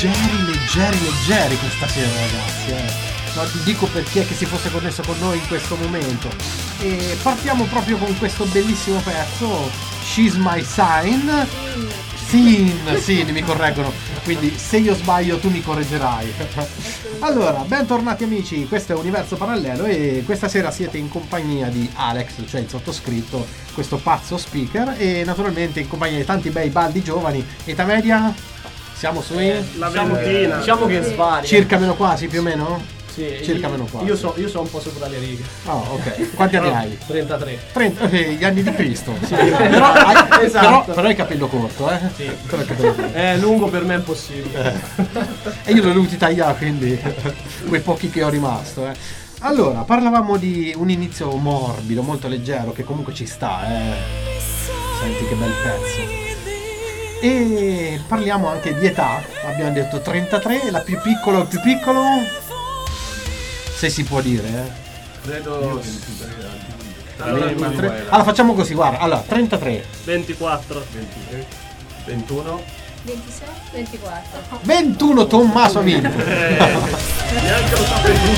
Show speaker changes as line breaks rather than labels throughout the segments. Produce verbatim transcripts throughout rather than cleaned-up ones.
leggeri, leggeri, leggeri questa sera, ragazzi. Eh. No, ti dico per chi è che si fosse connesso con noi in questo momento. E partiamo proprio con questo bellissimo pezzo, She's My Sign. Sin, sì, mi correggono. Quindi se io sbaglio tu mi correggerai. Allora, bentornati amici, questo è Universo Parallelo e questa sera siete in compagnia di Alex, cioè il sottoscritto, questo pazzo speaker, e naturalmente in compagnia di tanti bei baldi giovani. Età media? Siamo sui?
Eh, la ventina.
Diciamo che svaria.
Circa meno quasi, più o meno?
Sì,
circa
io,
meno quasi.
Io so, io so un po' sopra le righe.
Oh, ok. Quanti anni hai?
trentatré.
trenta, eh, gli anni di Cristo. Sì. Però, hai,
Esatto.
però, però hai capello corto, eh?
Sì.
Però hai capello corto.
È lungo per me è impossibile.
Eh. E io l'ho dovuti tagliare, quindi quei pochi che ho rimasto, eh. Allora, parlavamo di un inizio morbido, molto leggero, che comunque ci sta, eh. Senti che bel pezzo. E parliamo anche di età. Abbiamo detto trentatré, la più piccola o il più piccolo? Se si può dire, eh.
Credo
ventitré. Allora facciamo così, guarda. Allora, trentatré,
ventiquattro,
ventitré, ventuno,
ventisei, ventiquattro.
ventuno, Tommaso ha vinto.
Neanche lo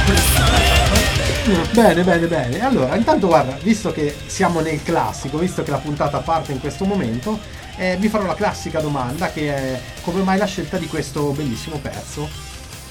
sapevo.
Bene, bene, bene. Allora, intanto guarda, visto che siamo nel classico, visto che la puntata parte in questo momento, eh, vi farò la classica domanda che è: come mai la scelta di questo bellissimo pezzo?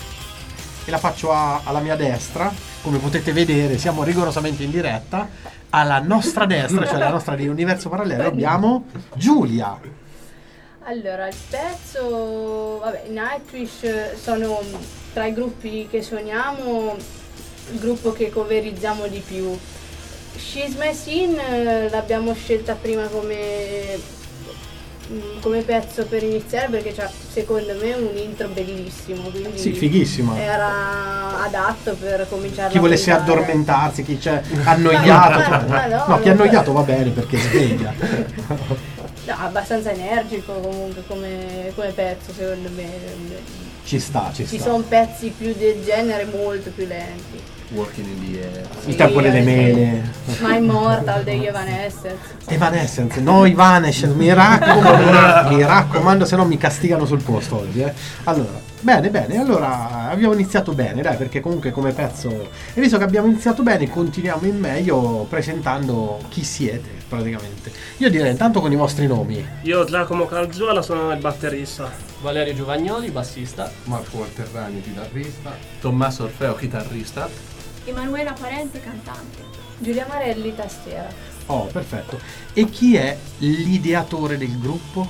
E la faccio a, alla mia destra, come potete vedere siamo rigorosamente in diretta. Alla nostra destra, cioè la nostra di Universo Parallelo, abbiamo Giulia.
Allora, il pezzo, vabbè, Nightwish sono tra i gruppi che suoniamo il gruppo che coverizziamo di più. She's My Sin l'abbiamo scelta prima come come pezzo per iniziare perché c'ha secondo me un intro bellissimo, quindi
sì, fighissima.
Era adatto per cominciare.
Chi volesse
puntare.
addormentarsi, chi c'è annoiato,
ma, ma, ma no,
no, chi è
non
annoiato va bene perché sveglia.
No, abbastanza energico comunque come, come pezzo, secondo me.
Ci sta, ci sta.
Ci sono pezzi più del genere molto più lenti.
Walking in the Air.
Il tempo delle mele.
My Immortal degli Evanescence.
Evanescence, no Evanescence, mi raccomando, mi raccomando, se no mi castigano sul posto oggi, eh. Allora, bene, bene, allora abbiamo iniziato bene, dai, perché comunque come pezzo, e visto che abbiamo iniziato bene, continuiamo in meglio presentando chi siete, praticamente. Io direi intanto con i vostri nomi.
Io Giacomo Calzuola sono il batterista.
Valerio Giovagnoli, bassista.
Marco Walterrani, chitarrista. Tommaso Orfeo, chitarrista.
Emanuela Parente, cantante.
Giulia Marelli, tastiera.
Oh, perfetto. E chi è l'ideatore del gruppo?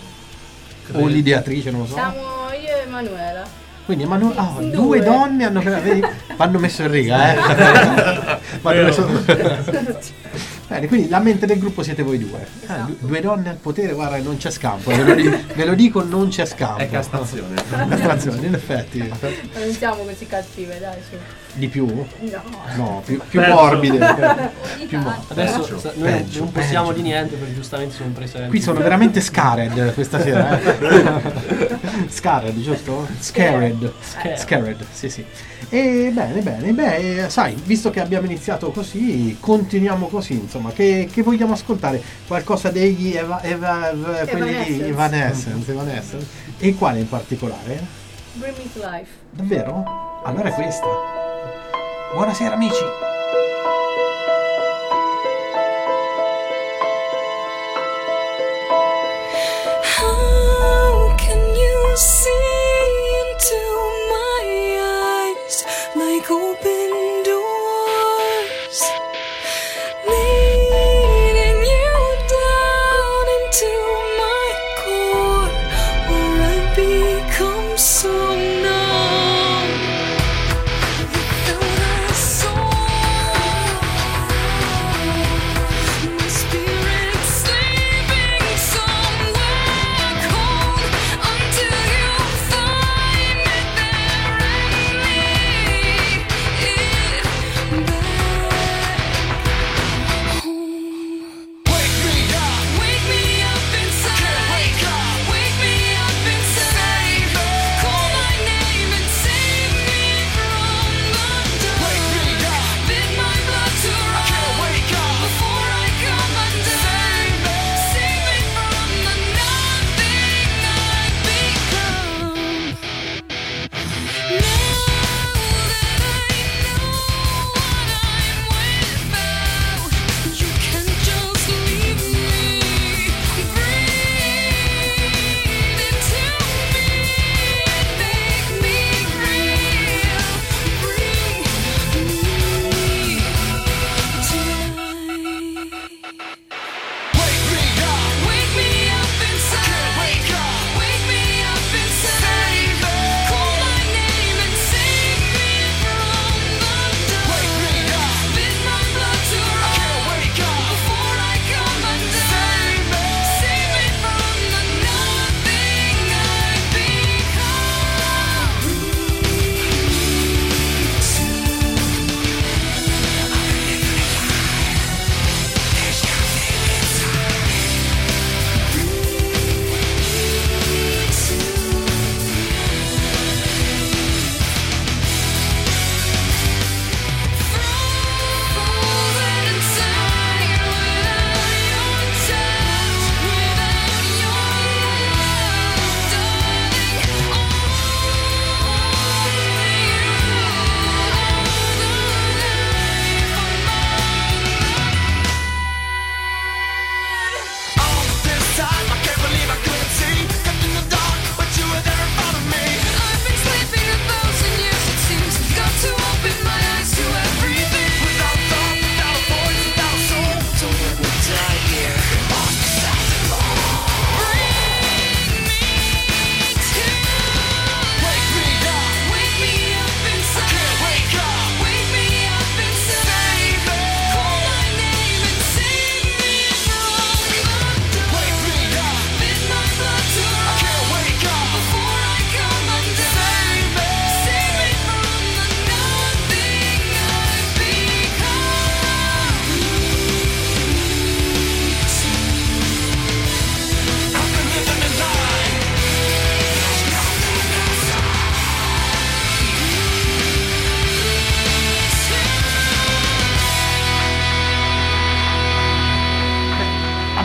O l'ideatrice, non lo so.
Siamo io e Emanuela.
Quindi Emanuele, ah,
Due.
due donne hanno vedi, vanno messo in riga, eh. Vanno messo... Bene, quindi la mente del gruppo siete voi due. Ah, du- due donne al potere, guarda, non c'è scampo, ve lo, dico, ve lo dico, non c'è scampo.
È castrazione.
Castrazione, in effetti.
Non siamo così cattive, dai, su.
Di più?
No.
No, più, più
Peggio.
morbide. Più morbide.
Adesso
Peggio,
sa- noi
peggio,
non possiamo
peggio.
di niente perché giustamente sono presenti.
Qui sono veramente scared questa sera, eh. Scared, giusto? Scared.
Scared.
Scared, sì sì. E bene, bene, beh, sai, visto che abbiamo iniziato così, continuiamo così, insomma, che, che vogliamo ascoltare? Qualcosa degli Eva, Eva, Eva- quelli di Evanescence, Evanescence. E quale in particolare?
Bring Me to Life.
Davvero? Allora è questa. Buonasera amici.
How can you see into my eyes like open doors, leading you down into my core, where I become so numb without a soul. My spirit sleeping somewhere cold until you find it there and lead it back home. Wake me up, wake me up inside. Can't wake up, wake me up inside. Call my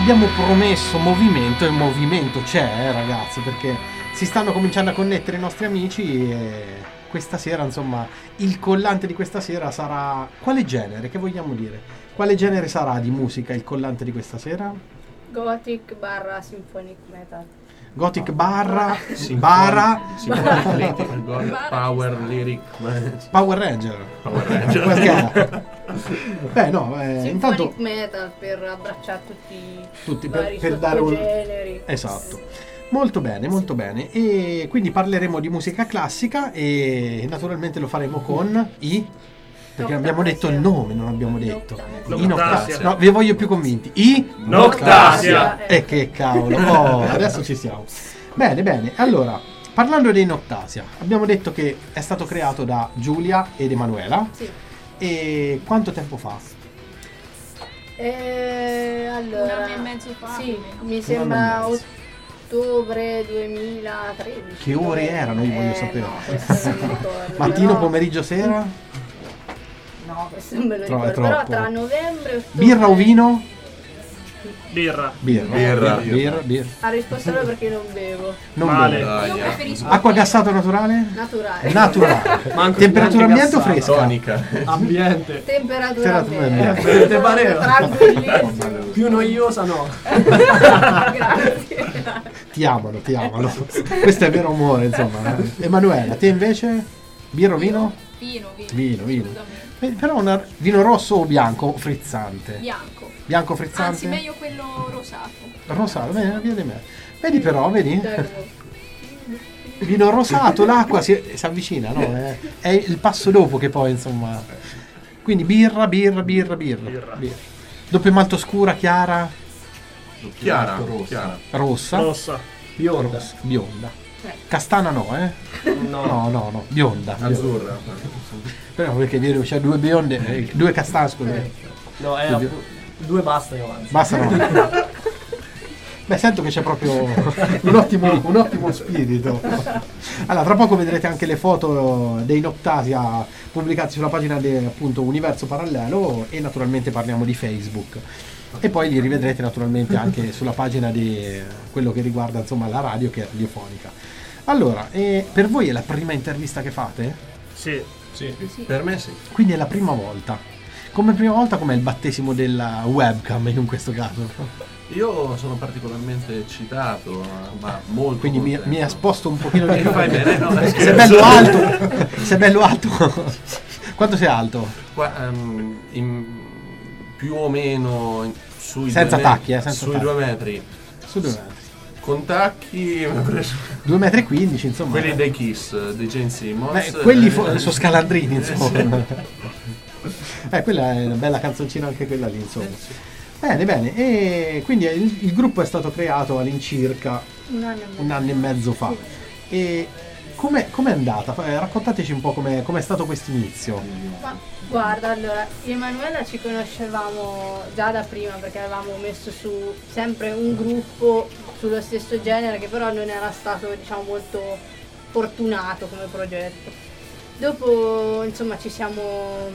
abbiamo promesso movimento e movimento c'è, eh, ragazzi, perché si stanno cominciando a connettere i nostri amici e questa sera, insomma, il collante di questa sera sarà... Quale genere? Che vogliamo dire? Quale genere sarà di musica il collante di questa sera?
Gothic barra symphonic metal.
Gothic barra, barra,
Symphonic Lyric, Gothic, Power Lyric.
Power Ranger.
Power Ranger.
Perché? Beh, no, eh,
Symphonic
intanto
metal per abbracciare tutti,
tutti
i
per,
vari
per dare un...
sottogeneri.
Esatto. Molto bene, molto bene. E quindi parleremo di musica classica e naturalmente lo faremo con i... Perché non abbiamo detto il nome, non abbiamo detto.
Noctasia.
I Noctasia. No, vi voglio più convinti. I
Noctasia.
E che cavolo. Oh, adesso ci siamo. Bene, bene. Allora, parlando dei Noctasia, abbiamo detto che è stato creato da Giulia ed Emanuela.
Sì.
E quanto tempo fa?
E allora,
Un anno e mezzo fa,
sì,
più o meno.
mi
Un
sembra
anno e mezzo.
ottobre duemilatredici.
Che ore erano? Io voglio
Eh,
sapere.
no, questo non mi ricordo.
Mattino,
però-
pomeriggio, sera?
No, questo non me lo
Tro- è
ricordo. Però
troppo.
tra novembre e ottobre.
Birra o vino?
Birra.
Birra.
Birra.
Birra, birra.
Ha risposto lui perché non bevo.
Non
Male.
bevo.
Io
Dai,
preferisco
Acqua gassata naturale?
Naturale.
Naturale.
Manco
Temperatura
neanche
ambiente o
gassata.
fresca?
tonica.
Ambiente.
Temperatura
Temperatura
ambiente.
ambiente.
Te pareva?
Tranquillissimo.
Più noiosa no.
Grazie.
Ti amano, ti amano. Questo è vero amore, insomma. Emanuela, te invece? Birra o vino?
Vino, vino.
Vino, vino.
Assolutamente.
Eh, Però una, vino rosso o bianco frizzante?
Bianco.
Bianco frizzante?
Anzi, meglio quello rosato.
Rosato, bene, via di me. Vedi però, vedi?
Cioè,
Vino rosato, l'acqua si, si avvicina, no? È, è il passo dopo che poi, insomma... Quindi birra, birra, birra, birra.
Birra.
Doppio malto scura, chiara,
Chiara, Rossa. chiara.
rossa,
Rossa.
Bionda.
bionda. Castana no, eh?
No.
No, no, no, bionda.
Azzurra.
Però perché dire c'è due bionde, eh, due castane, scusa.
No, è
Due-
appu- due bastano anzi.
Basta no. Beh, sento che c'è proprio un ottimo, un ottimo spirito. Allora, tra poco vedrete anche le foto dei Noctasia pubblicati sulla pagina di appunto Universo Parallelo e naturalmente parliamo di Facebook. E poi li rivedrete naturalmente anche sulla pagina di quello che riguarda insomma la radio, che è radiofonica. Allora, eh, per voi è la prima intervista che fate?
Sì.
Sì.
Per me sì.
Quindi è la prima volta. Come prima volta com'è il battesimo della webcam in questo caso?
Io sono particolarmente eccitato, ma molto.
Quindi mi,
contento.
mi sposto un pochino di
Eh,
più.
fai bene, no?
Se è bello alto, se è bello alto. Quanto sei alto?
Qua, ehm, in- più o meno in- sui
Senza
due
tacchi,
metri,
eh, senza
sui
tacchi.
due metri.
Su due metri.
Con tacchi mi ha preso
due metri e quindici, insomma.
quelli dei Kiss, di Gene Simmons.
Beh, quelli
eh,
fo- sono scalandrini,
eh,
insomma.
sì.
Eh, quella è una bella canzoncina anche quella lì, insomma. Bene, bene. E quindi il, il gruppo è stato creato all'incirca
un anno e mezzo.
un anno e mezzo fa. E com'è, com'è andata? Eh, Raccontateci un po' com'è, com'è stato questo inizio.
Ma guarda, allora, io e Emanuela ci conoscevamo già da prima perché avevamo messo su sempre un gruppo sullo stesso genere che però non era stato, diciamo, molto fortunato come progetto. Dopo, insomma, ci siamo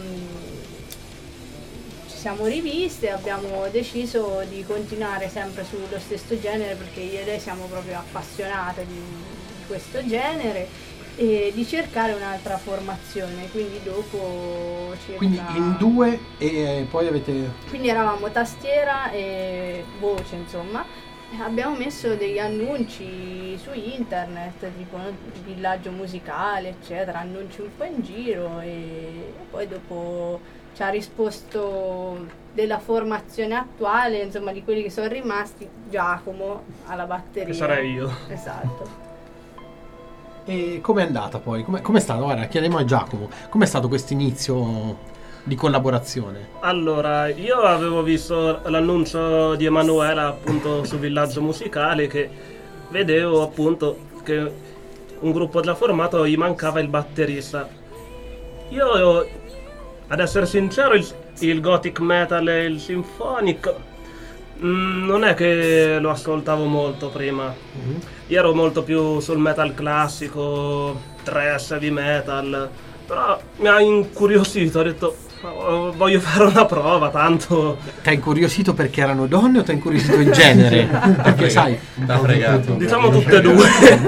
ci siamo riviste e abbiamo deciso di continuare sempre sullo stesso genere perché io e lei siamo proprio appassionate di, di questo genere e di cercare un'altra formazione, quindi dopo circa...
Quindi in due e poi avete...
Quindi eravamo tastiera e voce, insomma. E abbiamo messo degli annunci su internet, tipo no, villaggio musicale, eccetera, annunci un po' in giro e poi dopo ci ha risposto della formazione attuale, insomma, di quelli che sono rimasti, Giacomo alla batteria.
Che sarei io.
Esatto.
E com'è andata poi? Com'è, com'è stato? Guarda, chiediamo a Giacomo. Com'è stato questo inizio di collaborazione?
Allora, io avevo visto l'annuncio di Emanuela appunto su Villaggio Musicale che vedevo appunto che un gruppo già formato gli mancava il batterista. Io, ad essere sincero, il, il gothic metal e il symphonic mm, non è che lo ascoltavo molto prima.
Mm-hmm.
Io ero molto più sul metal classico, thrash, heavy metal, però mi ha incuriosito, ho detto Oh, voglio fare una prova, tanto.
T'ha incuriosito perché erano donne o t'ha incuriosito in genere? Perché sai,
T'ha fregato.
Diciamo tutte e due.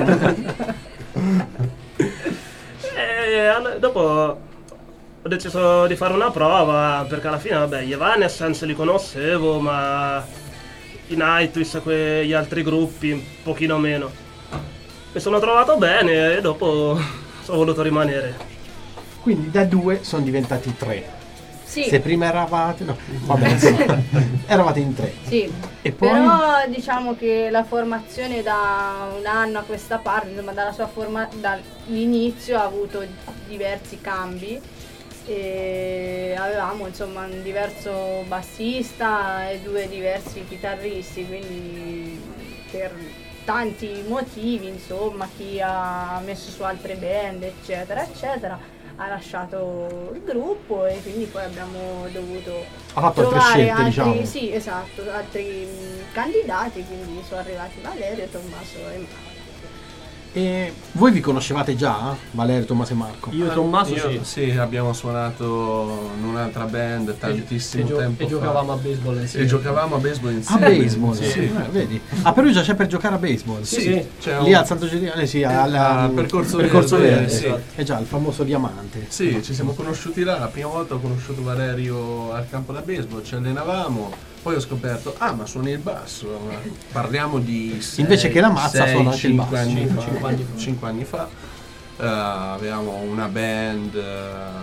E all- dopo ho deciso di fare una prova perché alla fine, vabbè, gli Evanescence li conoscevo, ma i Nightwish e quegli altri gruppi un pochino meno. Mi sono trovato bene e dopo sono voluto rimanere.
quindi da due sono diventati tre.
Sì,
Se prima eravate, no, vabbè, sì, eravate in tre.
sì.
E poi
Però diciamo che la formazione da un anno a questa parte, insomma dalla sua forma, dall'inizio ha avuto diversi cambi e avevamo insomma un diverso bassista e due diversi chitarristi, quindi per tanti motivi, insomma, chi ha messo su altre band, eccetera, eccetera, ha lasciato il gruppo e quindi poi abbiamo dovuto
ha fatto altre
trovare
scelte,
altri,
diciamo.
sì, esatto, altri mh, candidati, quindi sono arrivati Valerio, Tommaso e Marco.
E voi vi conoscevate già, Valerio, Tommaso e Marco?
Io e Tommaso
Io-
sì.
sì, abbiamo suonato in un'altra band tantissimo
e, gio-
tempo
e
fa.
giocavamo a baseball insieme.
E giocavamo a baseball
A
insieme.
baseball,
Sì.
sì. Eh, vedi? A Perugia c'è per giocare a baseball.
Sì,
Sì.
c'è
Lì
un-
al Santo Giuliano, sì, al
al Percorso
Percorso
Verde,
Verde,
sì.
È già il famoso diamante.
Sì, ci siamo conosciuti là, la prima volta ho conosciuto Valerio al campo da baseball, ci allenavamo, poi ho scoperto, ah ma suoni il basso, ma parliamo di sei,
Invece che la mazza
sei,
suona anche il
cinque
basso.
anni fa,
Cinque anni fa.
cinque anni fa. Eh, avevamo una band, eh,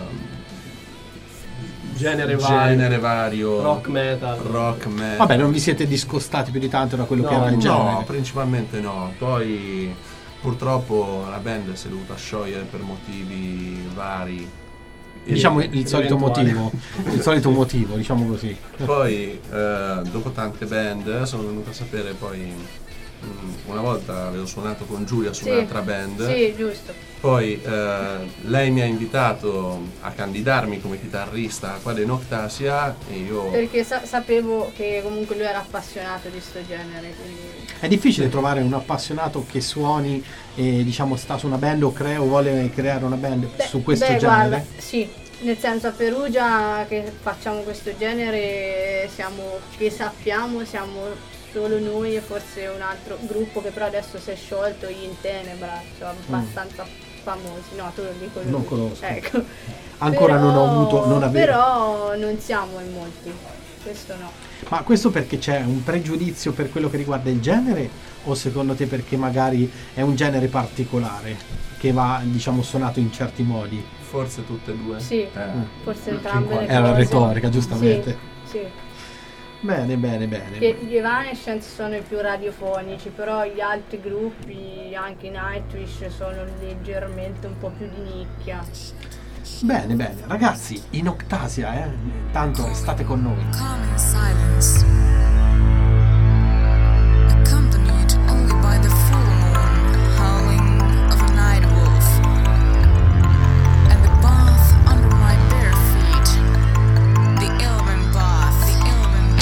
Genere vario.
genere vario,
Rock metal.
rock metal.
Vabbè, non vi siete discostati più di tanto da quello
No,
che era il
No,
genere.
principalmente no, poi purtroppo la band si è dovuta sciogliere per motivi vari.
Diciamo il, il solito
eventuali.
motivo, il solito motivo, diciamo così.
Poi eh, dopo tante band sono venuto a sapere poi mh, una volta avevo suonato con Giulia su
Sì,
un'altra band,
Sì, giusto.
poi eh, lei mi ha invitato a candidarmi come chitarrista qua di Noctasia e io
Perché sa- sapevo che comunque lui era appassionato di sto genere, quindi
È difficile trovare un appassionato che suoni e diciamo sta su una band o crea o vuole creare una band
Beh,
su questo
beh,
genere.
guarda, sì, nel senso a Perugia che facciamo questo genere siamo, che sappiamo, siamo solo noi e forse un altro gruppo che però adesso si è sciolto, gli In Tenebra, cioè abbastanza famosi, no tu li conosci.
Non conosco.
Ecco.
Ancora non ho avuto- non avevo-
Però non siamo in molti, questo no.
Ma questo perché c'è un pregiudizio per quello che riguarda il genere o secondo te perché magari è un genere particolare che va diciamo suonato in certi modi?
forse tutte e due.
Sì,
Eh.
forse entrambe le
Era
cose.
retorica, giustamente.
Sì, sì.
Bene, bene, bene.
Che gli Evanescence sono i più radiofonici, però gli altri gruppi, anche i Nightwish, sono leggermente un po' più di nicchia.
Bene, bene. Ragazzi, in Octasia, eh. Tanto restate con noi.
Common silence, accompanied only by the full moon howling of a night wolf, and the bath under my bare feet, the Elven bath, the Elven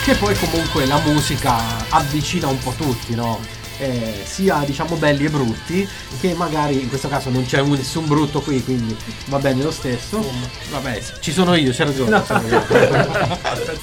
che poi comunque la musica avvicina un po' tutti, no? Eh, sia diciamo belli e brutti, che magari in questo caso non c'è un- nessun brutto qui, quindi va bene lo stesso. Vabbè, ci sono io, c'è ragione. c'è ragione.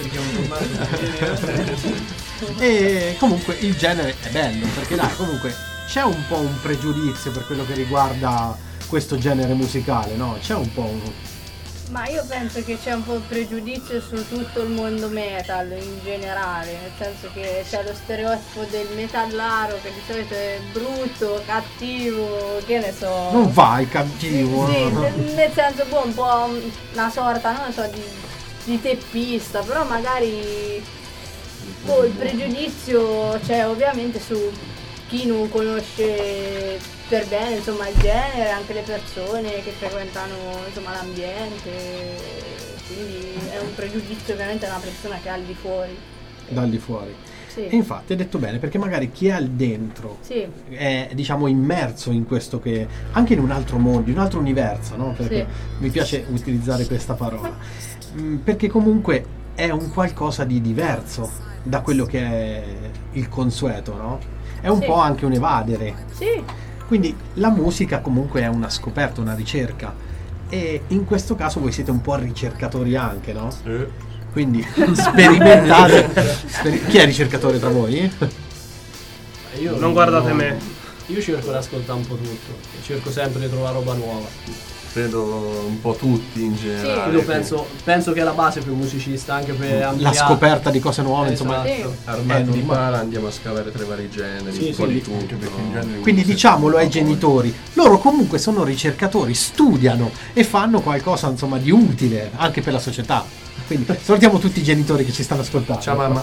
E comunque il genere è bello, perché dai, comunque c'è un po' un pregiudizio per quello che riguarda questo genere musicale, no? C'è un po' un...
Ma io penso che c'è un po' pregiudizio su tutto il mondo metal in generale, nel senso che c'è lo stereotipo del metallaro che di solito è brutto, cattivo, che ne so.
Non fai cattivo.
Sì, nel- nel senso boh, un po' una sorta, non lo so, di, di teppista, però magari boh, il pregiudizio c'è ovviamente su chi non conosce per bene insomma il genere, anche le persone che frequentano insomma l'ambiente, quindi è un pregiudizio ovviamente a una persona che è al di fuori.
Dal di fuori.
Sì.
E infatti hai detto bene, perché magari chi è al dentro
Sì.
è diciamo immerso in questo, che anche in un altro mondo, in un altro universo, no? Perché
Sì.
mi piace utilizzare questa parola. Mm, perché comunque è un qualcosa di diverso da quello che è il consueto, no? È un
Sì.
po' anche un evadere.
Sì.
Quindi la musica comunque è una scoperta, una ricerca. E in questo caso voi siete un po' ricercatori anche, no? Quindi sperimentate. speri- Chi è ricercatore tra voi?
Io
Non guardate me.
Io cerco di ascoltare un po' tutto, cerco sempre di trovare roba nuova.
Credo un po' tutti in generale.
Io penso, penso che è la base per un musicista, anche per
La
ampliare.
scoperta di cose nuove, insomma.
Esatto.
Sì.
Armati
È
di
normale.
pala andiamo a scavare tra i vari generi,
Sì,
un po'
sì,
di
anche
tutto.
Quindi diciamolo ai genitori, loro comunque sono ricercatori, studiano e fanno qualcosa insomma di utile anche per la società. Quindi salutiamo tutti i genitori che ci stanno ascoltando.
Ciao mamma.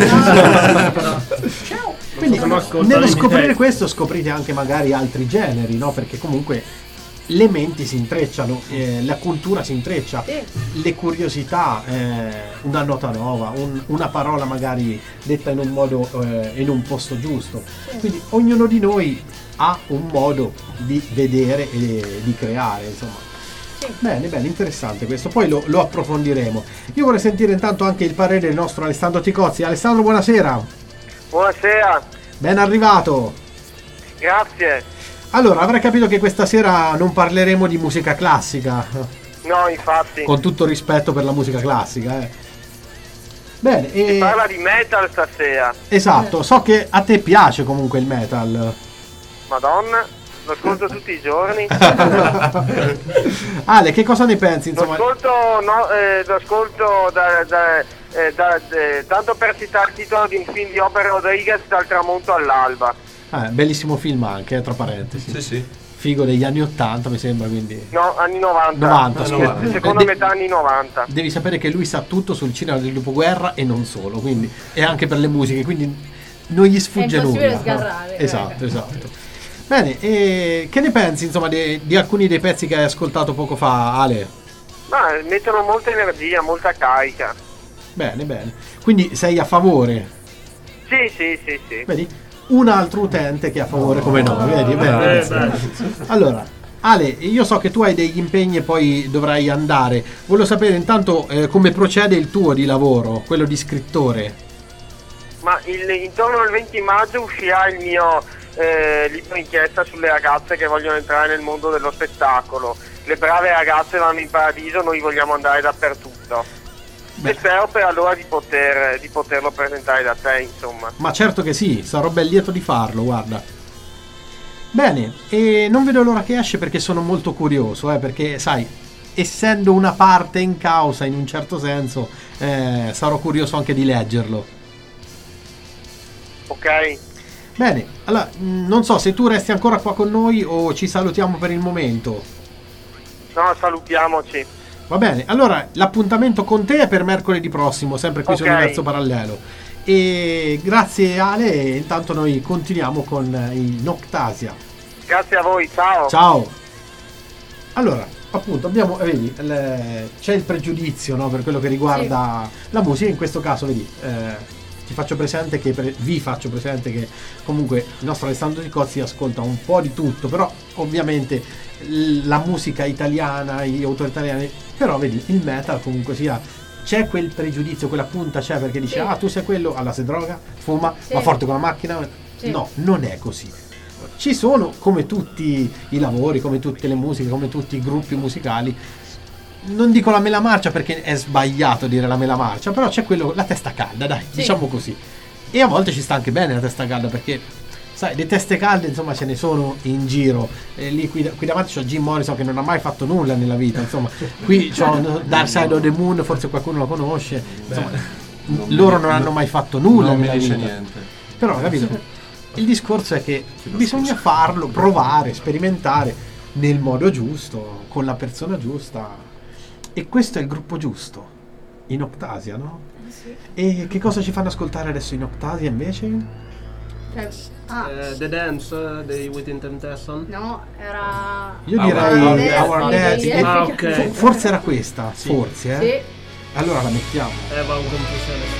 Quindi
Non ascoltano
nello
i
scoprire
miei.
questo scoprite anche magari altri generi, no? Perché comunque le menti si intrecciano, eh, la cultura si intreccia,
Sì.
le curiosità, eh, una nota nuova, un- una parola magari detta in un modo, eh, in un posto giusto. Quindi ognuno di noi ha un modo di vedere e di creare, insomma.
Sì.
Bene, bene, interessante questo, poi lo, lo approfondiremo. Io vorrei sentire intanto anche il parere del nostro Alessandro Ticozzi. Alessandro, buonasera,
Buonasera,
ben arrivato.
grazie.
Allora, avrei capito che questa sera non parleremo di musica classica,
No, infatti,
con tutto rispetto per la musica classica, eh. Bene,
si
e...
parla di metal stasera.
esatto, so che a te piace comunque il metal.
Madonna, lo ascolto tutti i giorni.
Ale, che cosa ne pensi,
Lo
insomma?
ascolto, no, eh, lo ascolto da, da- eh, da- eh, tanto per citare il titolo di un film di Robert Rodriguez, Dal tramonto all'alba.
Eh, bellissimo film anche, eh, tra parentesi.
Sì, sì.
Figo degli anni ottanta, mi sembra, quindi...
No, anni novanta.
novanta,
Eh,
scusa.
novanta.
Seconda
De-
metà anni novanta.
Devi sapere che lui sa tutto sul cinema del dopoguerra e non solo, quindi, e anche per le musiche, quindi non gli sfugge
È impossibile
nulla.
sgarrare,
Esatto,
eh.
esatto. Bene, e che ne pensi insomma di, di alcuni dei pezzi che hai ascoltato poco fa, Ale?
Ma mettono molta energia, molta carica.
Bene, bene. Quindi sei a favore?
Sì, sì, sì, sì.
Vedi? Un altro utente che è a favore come noi, vedi? Bene,
Eh,
bene.
beh.
Allora, Ale, io so che tu hai degli impegni e poi dovrai andare. Volevo sapere intanto eh, come procede il tuo di lavoro, quello di scrittore.
Ma il- intorno al venti maggio uscirà il mio eh, libro inchiesta sulle ragazze che vogliono entrare nel mondo dello spettacolo. Le brave ragazze vanno in paradiso, noi vogliamo andare dappertutto.
Beh.
E spero per allora di, poter, di poterlo presentare da te, insomma.
Ma certo che sì, sarò ben lieto di farlo, guarda. Bene, e non vedo l'ora che esce perché sono molto curioso, eh, perché sai, essendo una parte in causa in un certo senso, eh, sarò curioso anche di leggerlo.
Ok?
Bene, allora, mh, non so se tu resti ancora qua con noi o ci salutiamo per il momento.
No, salutiamoci.
Va bene, allora l'appuntamento con te è per mercoledì prossimo, sempre qui su
Ok.
Universo Parallelo. E grazie Ale, e intanto noi continuiamo con eh, i Noctasia.
Grazie a voi, ciao.
Ciao. Allora, appunto, abbiamo, eh, vedi, il- c'è il pregiudizio, no, per quello che riguarda la musica, in questo caso, vedi, eh, ti faccio presente che, pre- vi faccio presente che comunque il nostro Alessandro Ticozzi ascolta un po' di tutto, però ovviamente l- la musica italiana, gli autori italiani, però vedi, il metal comunque sia c'è quel pregiudizio, quella punta c'è perché dice
Sì.
ah tu sei quello, allora sei droga, fuma,
Sì.
va forte con la macchina.
Sì.
No, non è così. Ci sono, come tutti i lavori, come tutte le musiche, come tutti i gruppi musicali, non dico la mela marcia perché è sbagliato dire la mela marcia, però c'è quello, la testa calda, dai,
Sì.
diciamo così. E a volte ci sta anche bene la testa calda perché, sai, le teste calde insomma ce ne sono in giro. E lì qui, qui davanti c'ho Jim Morrison che non ha mai fatto nulla nella vita, insomma. Qui c'ho Dark Side of the Moon, forse qualcuno lo conosce. Insomma,
non
loro
mi-
non hanno
non-
mai fatto nulla
Non mi
nella
dice
vita.
niente.
Però, capito? Il discorso è che bisogna farlo, provare, sperimentare nel modo giusto, con la persona giusta. E questo è il gruppo giusto, in Optasia, no?
Sì.
E che cosa ci fanno ascoltare adesso in Optasia invece?
Cioè, ah,
Eh, The Dance eh, dei Within Temptation.
no, era...
Io
Our
direi
Destiny
Our
dei
Destiny.
Epic.
Ah, ok.
Fo- Forse era questa, forse, eh?
Sì.
Allora la mettiamo.
Eh, va un confusione.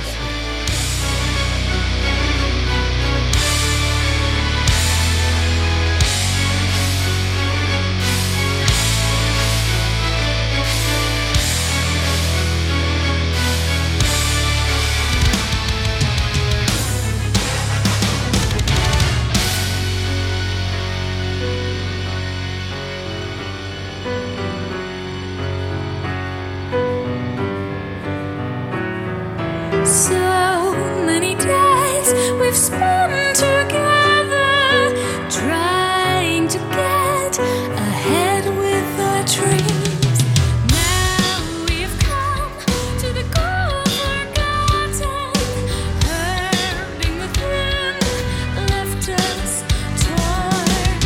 So many days we've spent together, trying to get ahead with our dreams. Now we've come to the goal forgotten, hurting within, left us torn.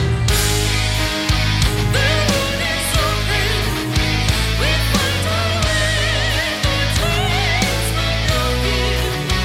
The wound is open, we find our way, our dreams will not be.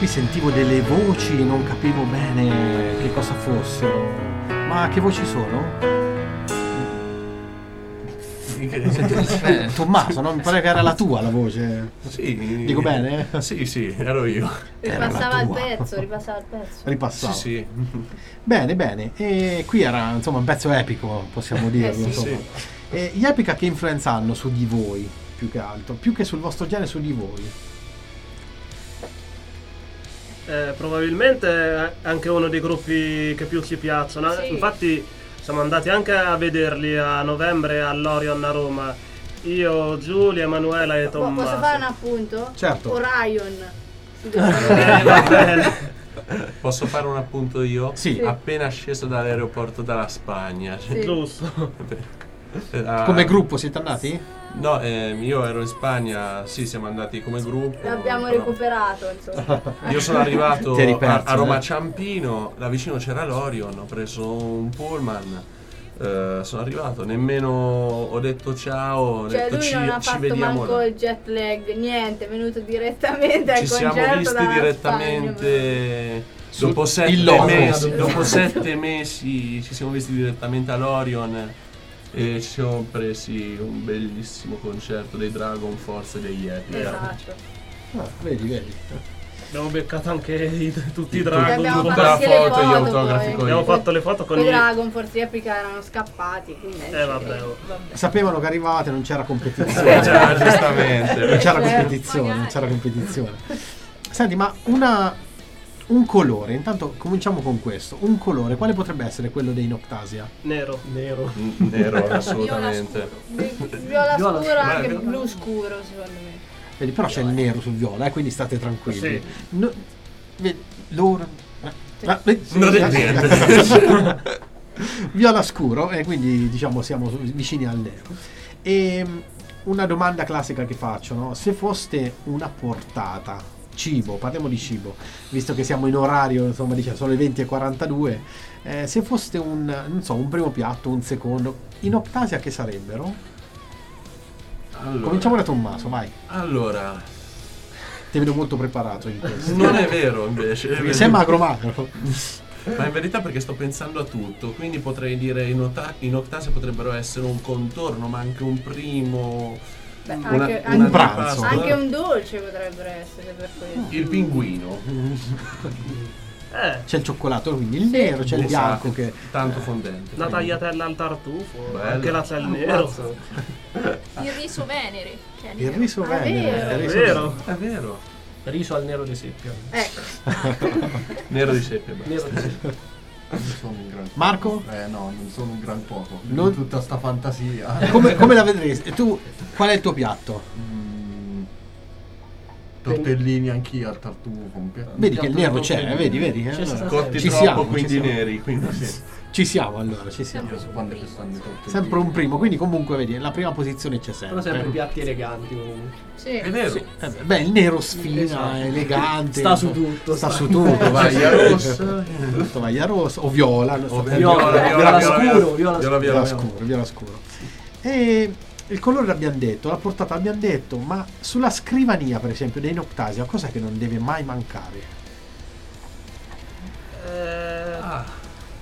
qui sentivo delle voci, non capivo bene che cosa fossero. Ma che voci sono? Eh, Tommaso, no? Mi pare che era la tua la voce.
Sì.
Dico bene?
Sì, sì, ero io.
Era
Ripassava
la
il
tua.
pezzo, ripassava il pezzo.
Ripassavo.
Sì, sì.
Bene, bene. E qui era insomma un pezzo epico, possiamo dirlo.
Eh sì.
insomma.
Sì.
E gli Epica che influenza hanno su di voi, più che altro? Più che sul vostro genere, su di voi?
Eh, probabilmente è anche uno dei gruppi che più ci piacciono.
Sì.
Infatti siamo andati anche a vederli a novembre all'Orion a Roma. Io, Giulia, Emanuela e
Po-
Tommaso.
Posso fare un appunto?
Certo.
Orion.
Eh, va bene.
Posso fare un appunto io?
Sì.
Appena sceso dall'aeroporto dalla Spagna.
Sì.
Giusto.
Eh, ah,
Come gruppo siete andati?
No, ehm, io ero in Spagna, sì, siamo andati come gruppo.
L'abbiamo
però-
recuperato, insomma.
Io sono arrivato
Ti eri
a,
perso,
a Roma
eh?
Ciampino, là vicino c'era l'Orion, ho preso un pullman, eh, sono arrivato, nemmeno ho detto ciao, ho
Cioè
detto
lui
ci,
non ha
ci
fatto
vediamo
manco
là.
il jet lag, niente, è venuto direttamente al
Ci siamo
concerto
visti
dalla
direttamente
Sul-
dopo
il
sette,
loco.
mesi, dopo sette mesi ci siamo visti direttamente all'Orion e ci siamo presi un bellissimo concerto dei Dragon Force e degli Epica.
Spagna. Esatto.
Ah, vedi, vedi.
Abbiamo beccato anche i- tutti i
Tutti-
Dragon.
abbiamo
tutta
fatto
la
anche le
foto e gli
foto,
autografi
poi.
con
Abbiamo
i-
fatto le foto con
Con
i...
i Dragon Force Epica erano scappati, quindi
Eh, vabbè, oh.
Sapevano che arrivavate, non c'era competizione.
Cioè, giustamente.
Non c'era
Certo.
competizione, non c'era competizione. Senti, ma una un colore, intanto cominciamo con questo. Un colore, quale potrebbe essere quello dei Noctasia?
Nero.
Nero.
Nero, assolutamente.
Viola
Viola
scuro, anche
scuro.
blu scuro secondo me.
Vedi, però c'è il nero sul viola, eh, quindi state tranquilli.
Sì.
No, vedi, loro ah, vedi,
Non è niente.
viola scuro e quindi diciamo siamo su- vicini al nero. E mm, una domanda classica che faccio, no? Se foste una portata cibo, parliamo di cibo, visto che siamo in orario, insomma, diciamo sono le venti e quarantadue, eh, se foste un, non so, un primo piatto, un secondo, in Octasia che sarebbero?
Allora,
Cominciamo da Tommaso, vai.
allora,
Ti vedo molto preparato in questo.
non è vero invece.
Perché sei magro magro.
Ma in verità perché sto pensando a tutto, quindi potrei dire in, ota- in Octasia potrebbero essere un contorno, ma anche un primo,
Beh,
una,
anche,
una
un pranzo.
antipasto.
anche un dolce potrebbero essere per questo.
Il pinguino.
Eh,
C'è il cioccolato, quindi il nero, c'è il bianco
Esatto,
che...
tanto fondente.
una
quindi.
tagliatella al tartufo.
Bello.
Anche là c'è il nero.
Il riso venere. Che è
Il
nero.
riso
Ah,
venere,
vero.
il riso
Vero.
È vero.
Riso al nero di seppia.
Ecco,
Nero di seppia. basta.
Nero di seppia.
Non sono un gran
Marco?
Eh no, non sono un gran cuoco.
Non-
Non tutta sta fantasia.
Come, come la vedresti? E tu, qual è il tuo piatto?
Mm, tortellini anch'io al tartufo. un pi- un
Vedi che il
piatto
nero
di
c'è,
tortellini.
vedi, vedi? eh?
C'è
Allora,
stato-
Cotti
Ci
troppo,
siamo,
quindi
ci siamo.
neri. Quindi sì.
Ci siamo allora, ci siamo.
Io so quando ci stanno i tortellini.
Sempre un primo, quindi comunque vedi, la prima posizione c'è sempre.
Sono sempre piatti eleganti comunque.
sì.
È vero.
Sì, eh beh, beh, il nero sfina,
Esatto.
è elegante.
Sta su tutto.
Sta su tutto.
Tovaglia rossa.
Tovaglia rossa o viola. non so.
O
Viola,
viola, viola scuro, viola
viola,
viola
viola.
scuro, viola scuro. E il colore l'abbiamo detto, la portata l'abbiamo detto, ma sulla scrivania, per esempio, dei Noctasia, cos'è che non deve mai mancare?
Eh,
Ah.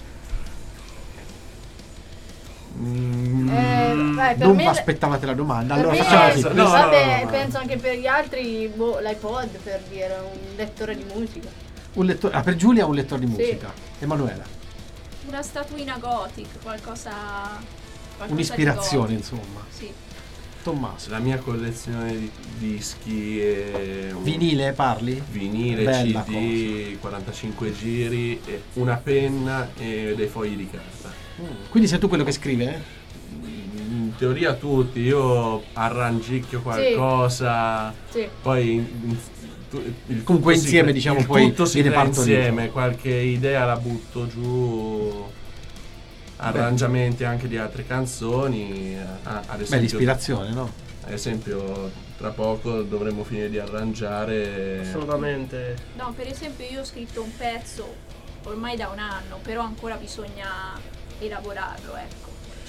Mm,
Eh, vai, per
Non
me-
vi aspettavate la domanda,
Per
allora
me,
facciamo così.
no, no,
vabbè,
no, no.
penso anche per gli altri, boh, l'iPod per dire, un lettore di musica.
Un lettore, ah, per Giulia un lettore di
Sì.
musica. Emanuela,
Una statuina gothic, qualcosa. qualcosa
un'ispirazione,
di gothic.
insomma.
Sì.
Tommaso,
La mia collezione di dischi e un
vinile parli?
vinile,
Bella
C D, quarantacinque giri, e una penna e dei fogli di carta.
Quindi sei tu quello che scrive?
In teoria tutti, io arrangicchio qualcosa,
Sì.
poi in- in- tu- il
Comunque
tutto si
insieme,
crea-
diciamo,
il
poi
tutto si
viene
crea
partorito.
insieme, qualche idea la butto giù, arrangiamenti anche di altre canzoni, ah, ad
Beh,
esempio,
l'ispirazione, no?
ad esempio tra poco dovremo finire di arrangiare.
assolutamente.
No, per esempio io ho scritto un pezzo ormai da un anno, però ancora bisogna elaborarlo, ecco.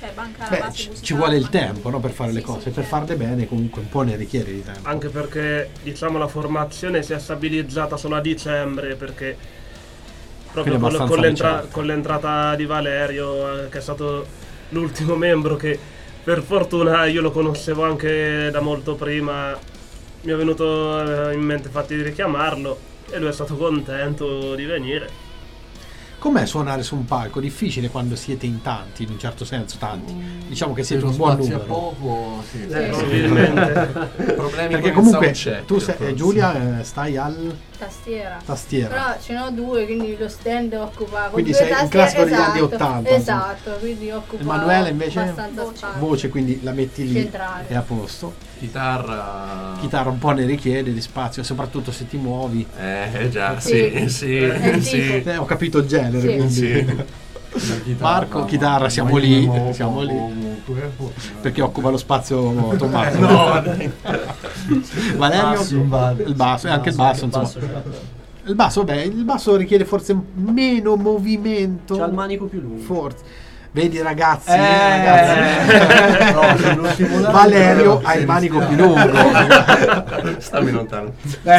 cioè manca la
Beh,
base
ci,
musicale.
ci vuole il
manca-
tempo, no, per fare le
Sì,
cose,
sì,
per
certo.
farle bene comunque un po' ne richiede di tempo.
Anche perché diciamo la formazione si è stabilizzata solo a dicembre, perché proprio
Quindi
con,
abbastanza
con l'entra-
recente.
con l'entrata di Valerio, eh, che è stato l'ultimo membro che per fortuna io lo conoscevo anche da molto prima, mi è venuto eh, in mente infatti di richiamarlo e lui è stato contento di venire.
Com'è suonare su un palco? Difficile quando siete in tanti, in un certo senso tanti. Diciamo che
Se
siete
lo
un buon
spazio a
numero.
poco, sì.
Eh,
Probabilmente.
Problemi
Perché
con
comunque
il soundcheck,
tu sei, eh,
forse.
Giulia, eh, stai al
Tastiera.
tastiera.
Però ce n'ho due, quindi lo stand occupa con
Quindi
due
sei un
tastiere,
classico degli anni
esatto,
ottanta,
Esatto, quindi occupa
Emanuele invece?
abbastanza
Voce.
spazio.
Voce, quindi la metti lì
Centrale.
e a posto.
Chitarra.
Chitarra un po' ne richiede di spazio, soprattutto se ti muovi.
Eh già,
Sì.
sì, sì,
È il
sì.
tipo.
Eh, ho capito il genere,
Sì.
quindi.
Sì.
La chitarra,
Marco,
ma-
chitarra,
ma
siamo
io
lì,
mi muovo
siamo
poco
lì.
ovunque,
Perché occupa lo spazio Tommaso.
No, dai.
Valerio,
Basso invade.
il basso, e anche il basso, insomma.
Basso c'ha,
Il basso, beh, il basso richiede forse meno movimento.
c'ha il manico più lungo.
Forse. Vedi ragazzi,
Eh,
ragazzi.
No, se lo stimolare-
Valerio
però
ha il
si
manico più
respira.
lungo.
Stammi lontano.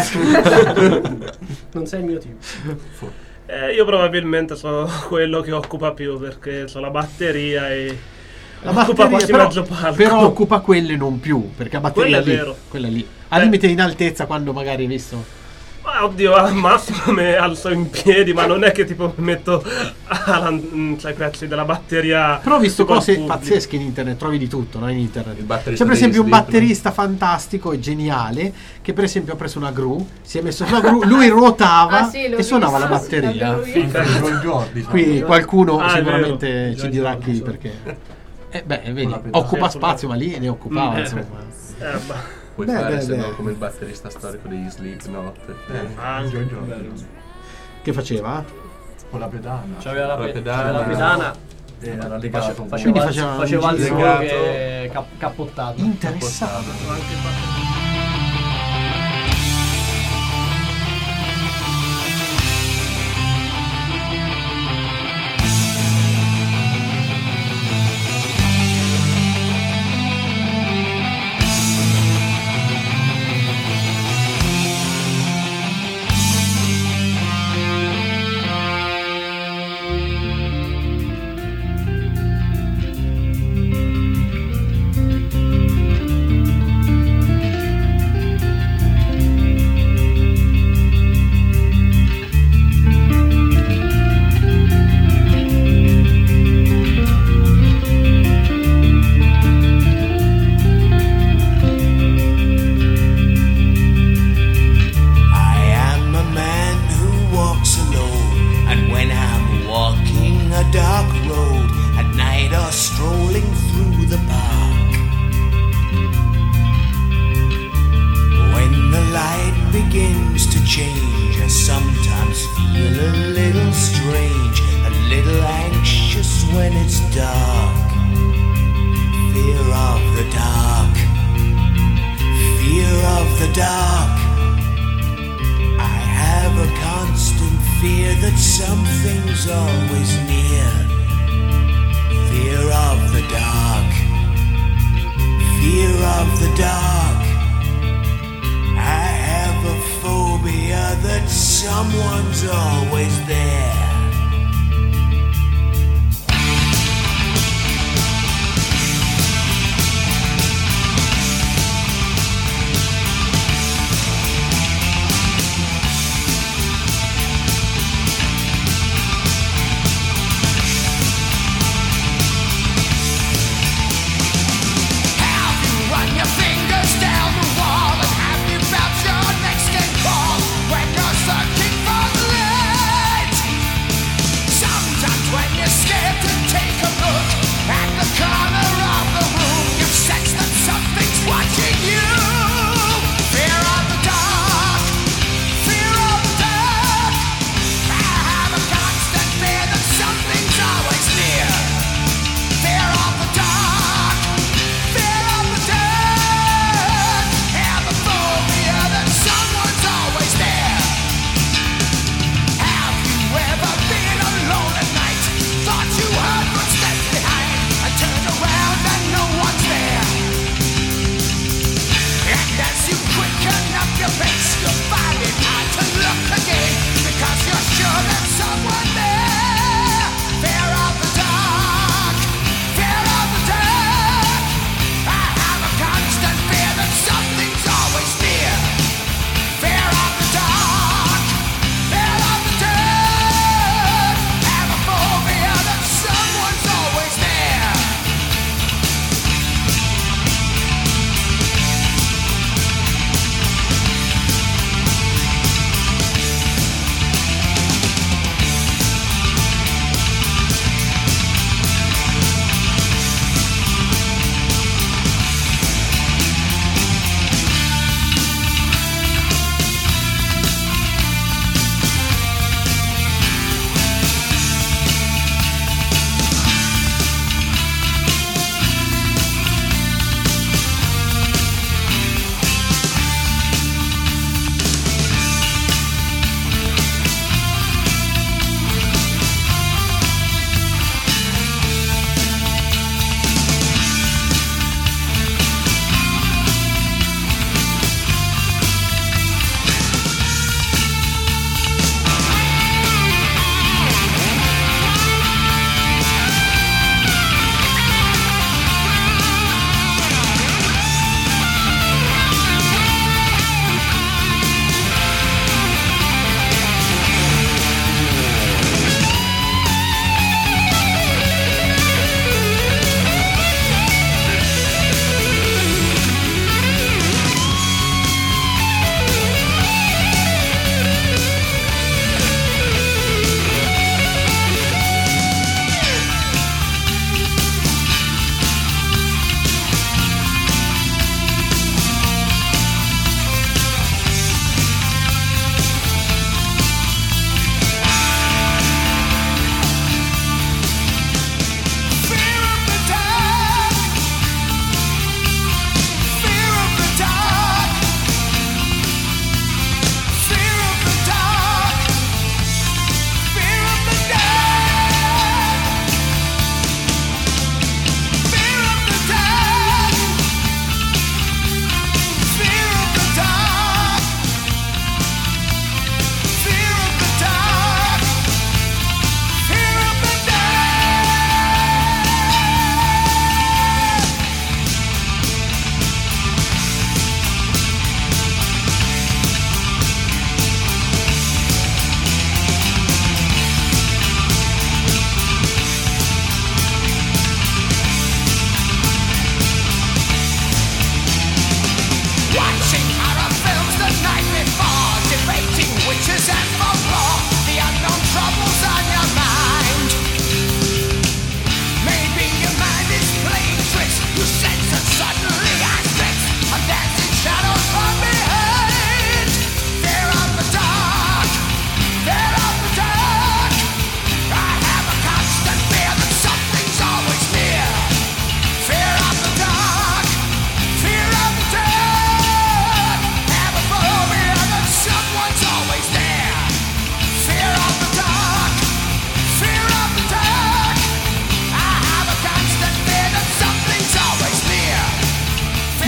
Non sei il mio tipo.
Eh, io probabilmente sono quello che occupa più perché ho la batteria e
La
occupa
batteria,
quasi
però,
mezzo palco.
però occupa quelle non più, perché la batteria
Quello è
lì,
vero.
quella lì. Al
Eh.
limite in altezza quando magari hai visto.
Ma oddio, al massimo mi alzo in piedi, ma non è che tipo mi metto alla, cioè, i pezzi della batteria.
Però ho visto
col
cose
pubblico.
pazzesche in internet, trovi di tutto, no? In internet.
Il batterista
C'è per
degli
esempio un
Slipknot.
batterista fantastico e geniale che per esempio ha preso una gru, si è messo sulla gru, lui ruotava
Ah, sì, l'ho
e suonava
visto,
la
sì,
batteria.
l'avevo visto.
Con Jordi,
Qui
sai.
qualcuno
Ah, è
sicuramente
vero.
ci
Già
dirà
ricordo,
chi
sì.
perché. Eh beh, vedi,
Con la pedana.
occupa
Sì,
spazio, ma lì ne occupava,
Mm.
insomma.
Eh, bah,
Puoi
Beh,
fare
beh,
se
beh.
no come il batterista storico degli Slipknot.
Eh,
Anche.
John Jordi.
Che faceva?
Con la pedana.
C'aveva la,
La
pe-
pedana.
c'aveva la pedana.
E era
Face-
legato un po'.
faceva,
Quindi faceva un
faceva il
giro.
suo
Legato.
che cap- cappottato.
Interessante.
I am a man who walks alone, and when I'm walking a dark road at night or strolling through the park, when the light begins to change, I sometimes feel a little strange, a little anxious when it's dark. Fear of the dark, fear of the dark. I have a constant fear that something's always near. Fear of the dark, fear of the dark. I have a phobia that someone's always there. Have you run your fingers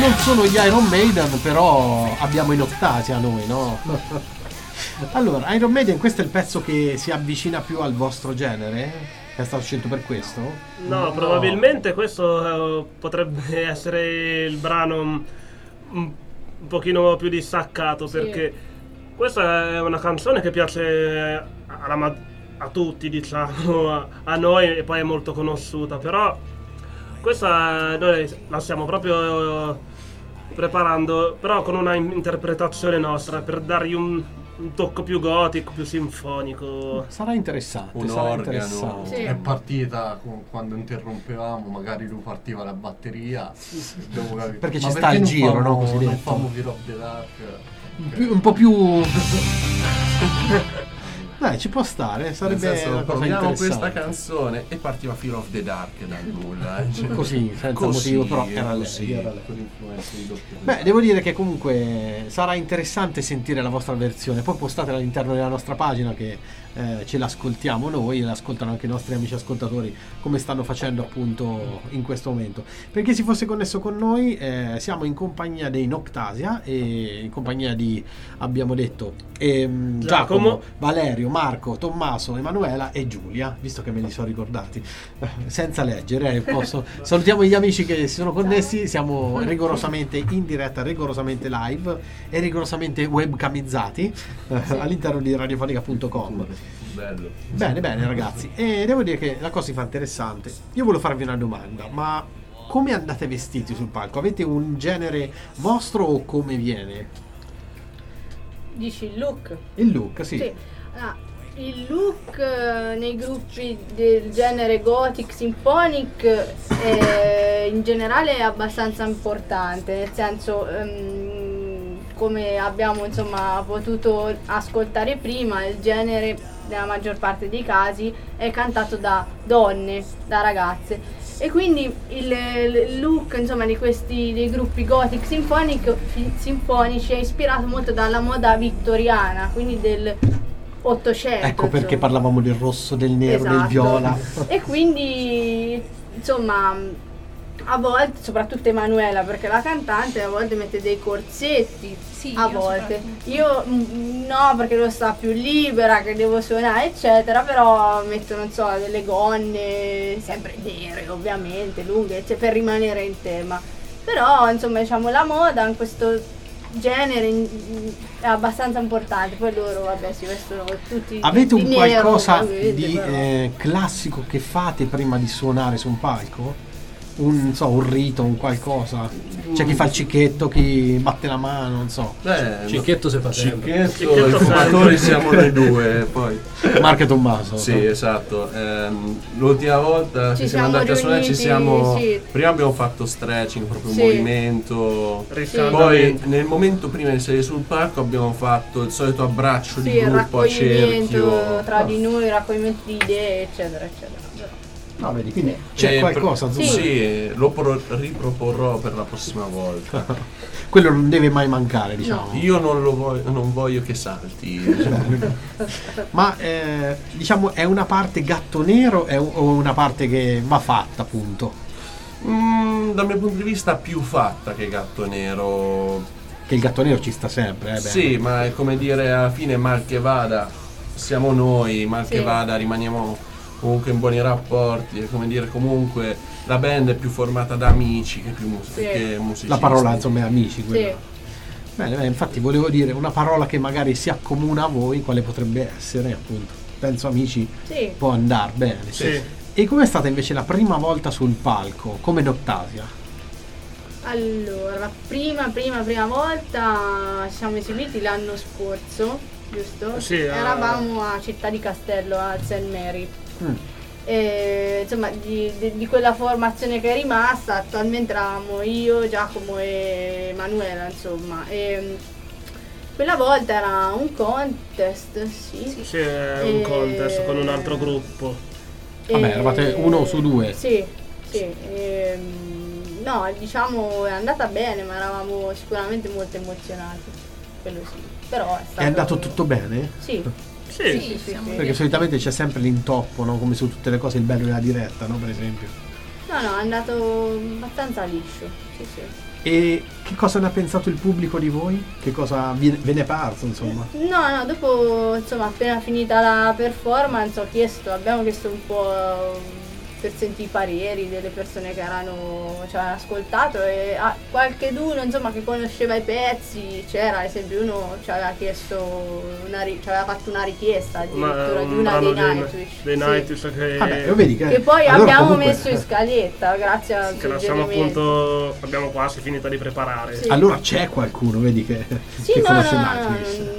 non sono gli Iron Maiden, però abbiamo in Noctasia noi, no? Allora, Iron Maiden, questo è il pezzo che si avvicina più al vostro genere? È stato scelto per questo?
No, probabilmente questo eh, potrebbe essere il brano un, un pochino più distaccato,
Sì.
perché questa è una canzone che piace alla ma- a tutti, diciamo, a, a noi, e poi è molto conosciuta, però questa noi la stiamo proprio eh, preparando, però con una in- interpretazione nostra, per dargli un, un tocco più gotico, più sinfonico.
Sarà interessante,
Un
sarà
organo
interessante.
Sì.
è partita con- quando interrompevamo, magari lui partiva la batteria. Devo capire.
Perché ci
Ma
sta il
non
giro,
famo-
no, così
Non
detto.
famo Fear of the Dark.
Un, più- un po' più... Dai, ci può stare,
Nel
sarebbe
senso,
una cosa
proviamo questa
interessante.
canzone e partiva Fear of the Dark dal nulla. eh, cioè.
Così, senza
Così,
motivo, però era lei,
così.
era lei.
Con influenze di doppio.
Beh, devo dire che comunque sarà interessante sentire la vostra versione. Poi postatela all'interno della nostra pagina, che eh, ce l'ascoltiamo noi e l'ascoltano anche i nostri amici ascoltatori, come stanno facendo appunto in questo momento. Per chi si fosse connesso con noi, eh, siamo in compagnia dei Noctasia e in compagnia di, abbiamo detto, ehm, Giacomo,
Giacomo.
Valerio, Marco, Tommaso, Emanuela e Giulia, visto che me li sono ricordati eh, senza leggere, eh, posso. Salutiamo gli amici che si sono connessi. Siamo rigorosamente in diretta, rigorosamente live e rigorosamente webcamizzati eh, all'interno di radiofonica punto com.
Bello.
Bene, bene ragazzi, e devo dire che la cosa si fa interessante. Io volevo farvi una domanda, ma come andate vestiti sul palco? Avete un genere vostro o come viene?
Dici il look?
Il look, sì.
Sì. Ah, il look eh, nei gruppi del genere gothic, symphonic eh, in generale è abbastanza importante, nel senso ehm, come abbiamo insomma potuto ascoltare prima, il genere nella maggior parte dei casi è cantato da donne, da ragazze, e quindi il, il look insomma di questi dei gruppi gothic symphonic, fi- sinfonici è ispirato molto dalla moda vittoriana, quindi del ottocento.
Ecco perché
insomma.
parlavamo del rosso, del nero, del
Esatto.
viola.
E quindi insomma a volte, soprattutto Emanuela, perché la cantante a volte mette dei corsetti,
Sì,
a
io
volte.
soprattutto.
Io mm, no, perché devo stare più libera, che devo suonare, eccetera, però metto, non so, delle gonne, sempre nere ovviamente, lunghe, cioè, per rimanere in tema. Però, insomma, diciamo, la moda in questo genere in- in- è abbastanza importante. Poi loro, vabbè, si vestono tutti
Avete
di
un
nero,
qualcosa
ovviamente,
di
però.
eh, classico che fate prima di suonare su un palco? Un, non so, un rito, un qualcosa? C'è chi fa il cicchetto, chi batte la mano, non so.
Beh,
Cicchetto si fa sempre.
Cicchetto,
Cicchetto
i fumatori siamo noi due, poi.
Marco e Tommaso.
Sì, esatto. Ehm, l'ultima volta
Ci
che siamo
siamo
andati a suonare ci
riuniti,
siamo.
sì.
Prima abbiamo fatto stretching, proprio un
Sì.
movimento. Poi
Riscaldamento.
nel momento prima di salire sul palco abbiamo fatto il solito abbraccio
Sì,
di
il
gruppo a
raccoglimento
cerchio.
tra di noi, il raccoglimento di idee, eccetera, eccetera.
No, vedi, quindi c'è
E
qualcosa.
pr-
insomma.
Sì, lo pro- riproporrò per la prossima volta.
Quello non deve mai mancare, diciamo.
Io non lo voglio, non voglio che salti.
Ma eh, diciamo è una parte gatto nero è un- o una parte che va fatta, appunto?
Mm, dal mio punto di vista più fatta che gatto nero.
Che il gatto nero ci sta sempre, eh, beh.
Sì, ma è come dire, alla fine mal che vada siamo noi, mal che
Sì.
vada rimaniamo comunque in buoni rapporti, è come dire, comunque la band è più formata da amici che più mus-
Sì.
che musicisti.
La parola insomma è amici,
Sì.
quella. Bene, bene, infatti volevo dire una parola che magari si accomuna a voi, quale potrebbe essere, appunto. Penso amici
Sì.
può andare bene.
Sì.
E com'è stata invece la prima volta sul palco, come Noctasia?
Allora, la prima, prima, prima volta ci siamo esibiti l'anno scorso, giusto?
Sì, eh.
Eravamo a Città di Castello, al Saint Mary.
Mm.
E, insomma, di, di- di quella formazione che è rimasta, attualmente eravamo io, Giacomo e Emanuela, insomma. E, quella volta era un contest, sì.
Sì, è un
E-
contest con un altro gruppo.
Vabbè,
E-
eravate uno su due.
Sì, sì. ehm, no, diciamo è andata bene, ma eravamo sicuramente molto emozionati. Quello sì. Però è stato.
È andato tutto bene?
Sì.
Sì,
Sì, sì, sì,
siamo-
sì.
Perché solitamente c'è sempre l'intoppo, no? Come su tutte le cose, il bello della diretta, no? Per esempio.
No, no, è andato abbastanza liscio. Sì, sì.
E che cosa ne ha pensato il pubblico di voi? Che cosa vi- ve ne è parso, insomma?
No, no, dopo, insomma, appena finita la performance ho chiesto, abbiamo chiesto un po' eh, per sentire i pareri delle persone che erano, ci avevano ascoltato e ah, qualcheduno, insomma, che conosceva i pezzi, c'era, ad esempio uno ci aveva chiesto, una ri- ci aveva fatto una richiesta addirittura
un
di una
brano
dei
dei-
Nightwish.
dei
sì.
Nightwish che,
Vabbè, lo vedi che,
Che poi
allora
abbiamo
comunque-
messo in scaletta, grazie al
che la siamo
suggerimento.
appunto abbiamo quasi finita di preparare.
Sì.
Allora c'è qualcuno, vedi, che,
Sì,
che
no,
conosce
no,
Nightwish.
no,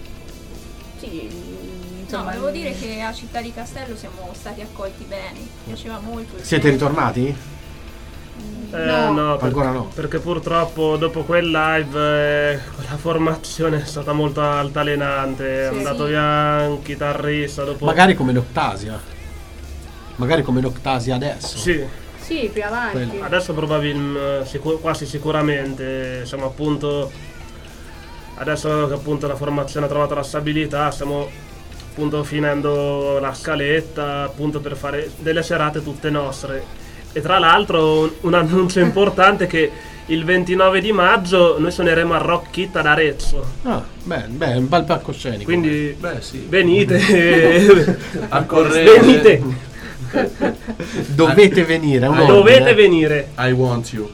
sì,
No,
insomma,
devo dire che a Città di Castello siamo stati accolti bene, mi piaceva molto. il
Siete
pezzo.
ritornati?
Eh,
No.
no, perché,
Ancora no.
perché purtroppo dopo quel live eh, la formazione è stata molto altalenante, è
Sì.
andato
Sì.
via un chitarrista dopo...
Magari come Noctasia. Magari come Noctasia adesso.
Sì,
sì, più avanti.
Quello.
adesso probabilmente, sicur- quasi sicuramente, siamo appunto, adesso che appunto la formazione ha trovato la stabilità, stiamo appunto finendo la scaletta appunto per fare delle serate tutte nostre. E tra l'altro un, un annuncio importante che il ventinove di maggio noi suoneremo al Rock Kit ad Arezzo,
Ah, beh, beh, un bel palcoscenico.
quindi
Beh, sì.
venite,
A correre.
venite,
Dovete venire, è un ordine,
dovete
eh.
venire.
I want you.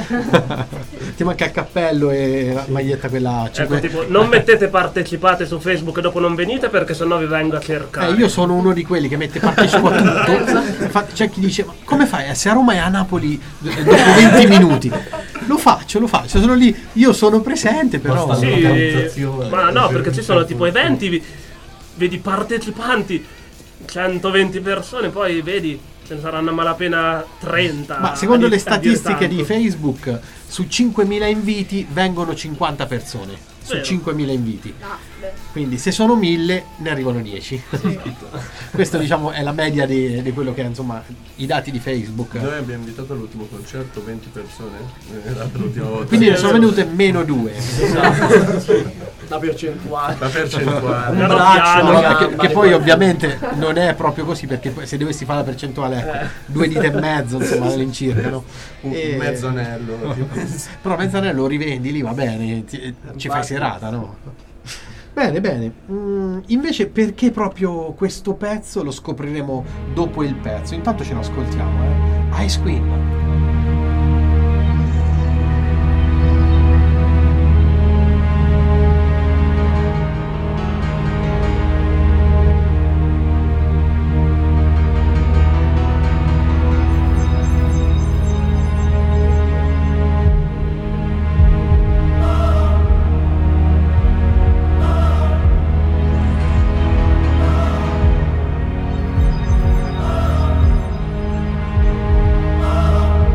Ti manca il cappello e la maglietta quella
Ecco,
cinque-
tipo, non mettete partecipate su Facebook e dopo non venite perché sennò vi vengo a cercare.
Eh, io sono uno di quelli che mette partecipo a tutto. Infatti c'è chi dice: ma come fai? Se a Roma e a Napoli d- dopo venti minuti. Lo faccio, lo faccio. Sono lì, io sono presente, però.
Basta
Sì,
l'organizzazione.
ma no, perché ci sono tipo eventi, vi- vedi partecipanti, centoventi persone, poi vedi, ce ne saranno a malapena trenta.
Ma secondo
a
le
di- a dire
statistiche di
tanto.
Facebook, su cinquemila inviti vengono cinquanta persone. Su
Vero.
cinquemila inviti.
Ah, beh,
Quindi se sono mille ne arrivano dieci. Questo diciamo è la media di, di quello che è insomma i dati di Facebook.
Noi abbiamo invitato all'ultimo concerto venti persone. Eh, l'altra l'ultima volta.
Quindi ne sono venute meno due.
La percentuale.
La percentuale.
Un
Piano
braccio,
piano,
no,
gamba,
che, che
le
poi
gambe.
ovviamente non è proprio così, perché poi se dovessi fare la percentuale ecco, due dita e mezzo insomma all'incirca, no?
Un
E-
mezzo anello.
Però mezzanello lo rivendi lì, va bene, ti- ci fai serata, no? Bene, bene. Mm, invece perché proprio questo pezzo lo scopriremo dopo il pezzo? Intanto ce lo ascoltiamo, eh? Ice Queen.
Oh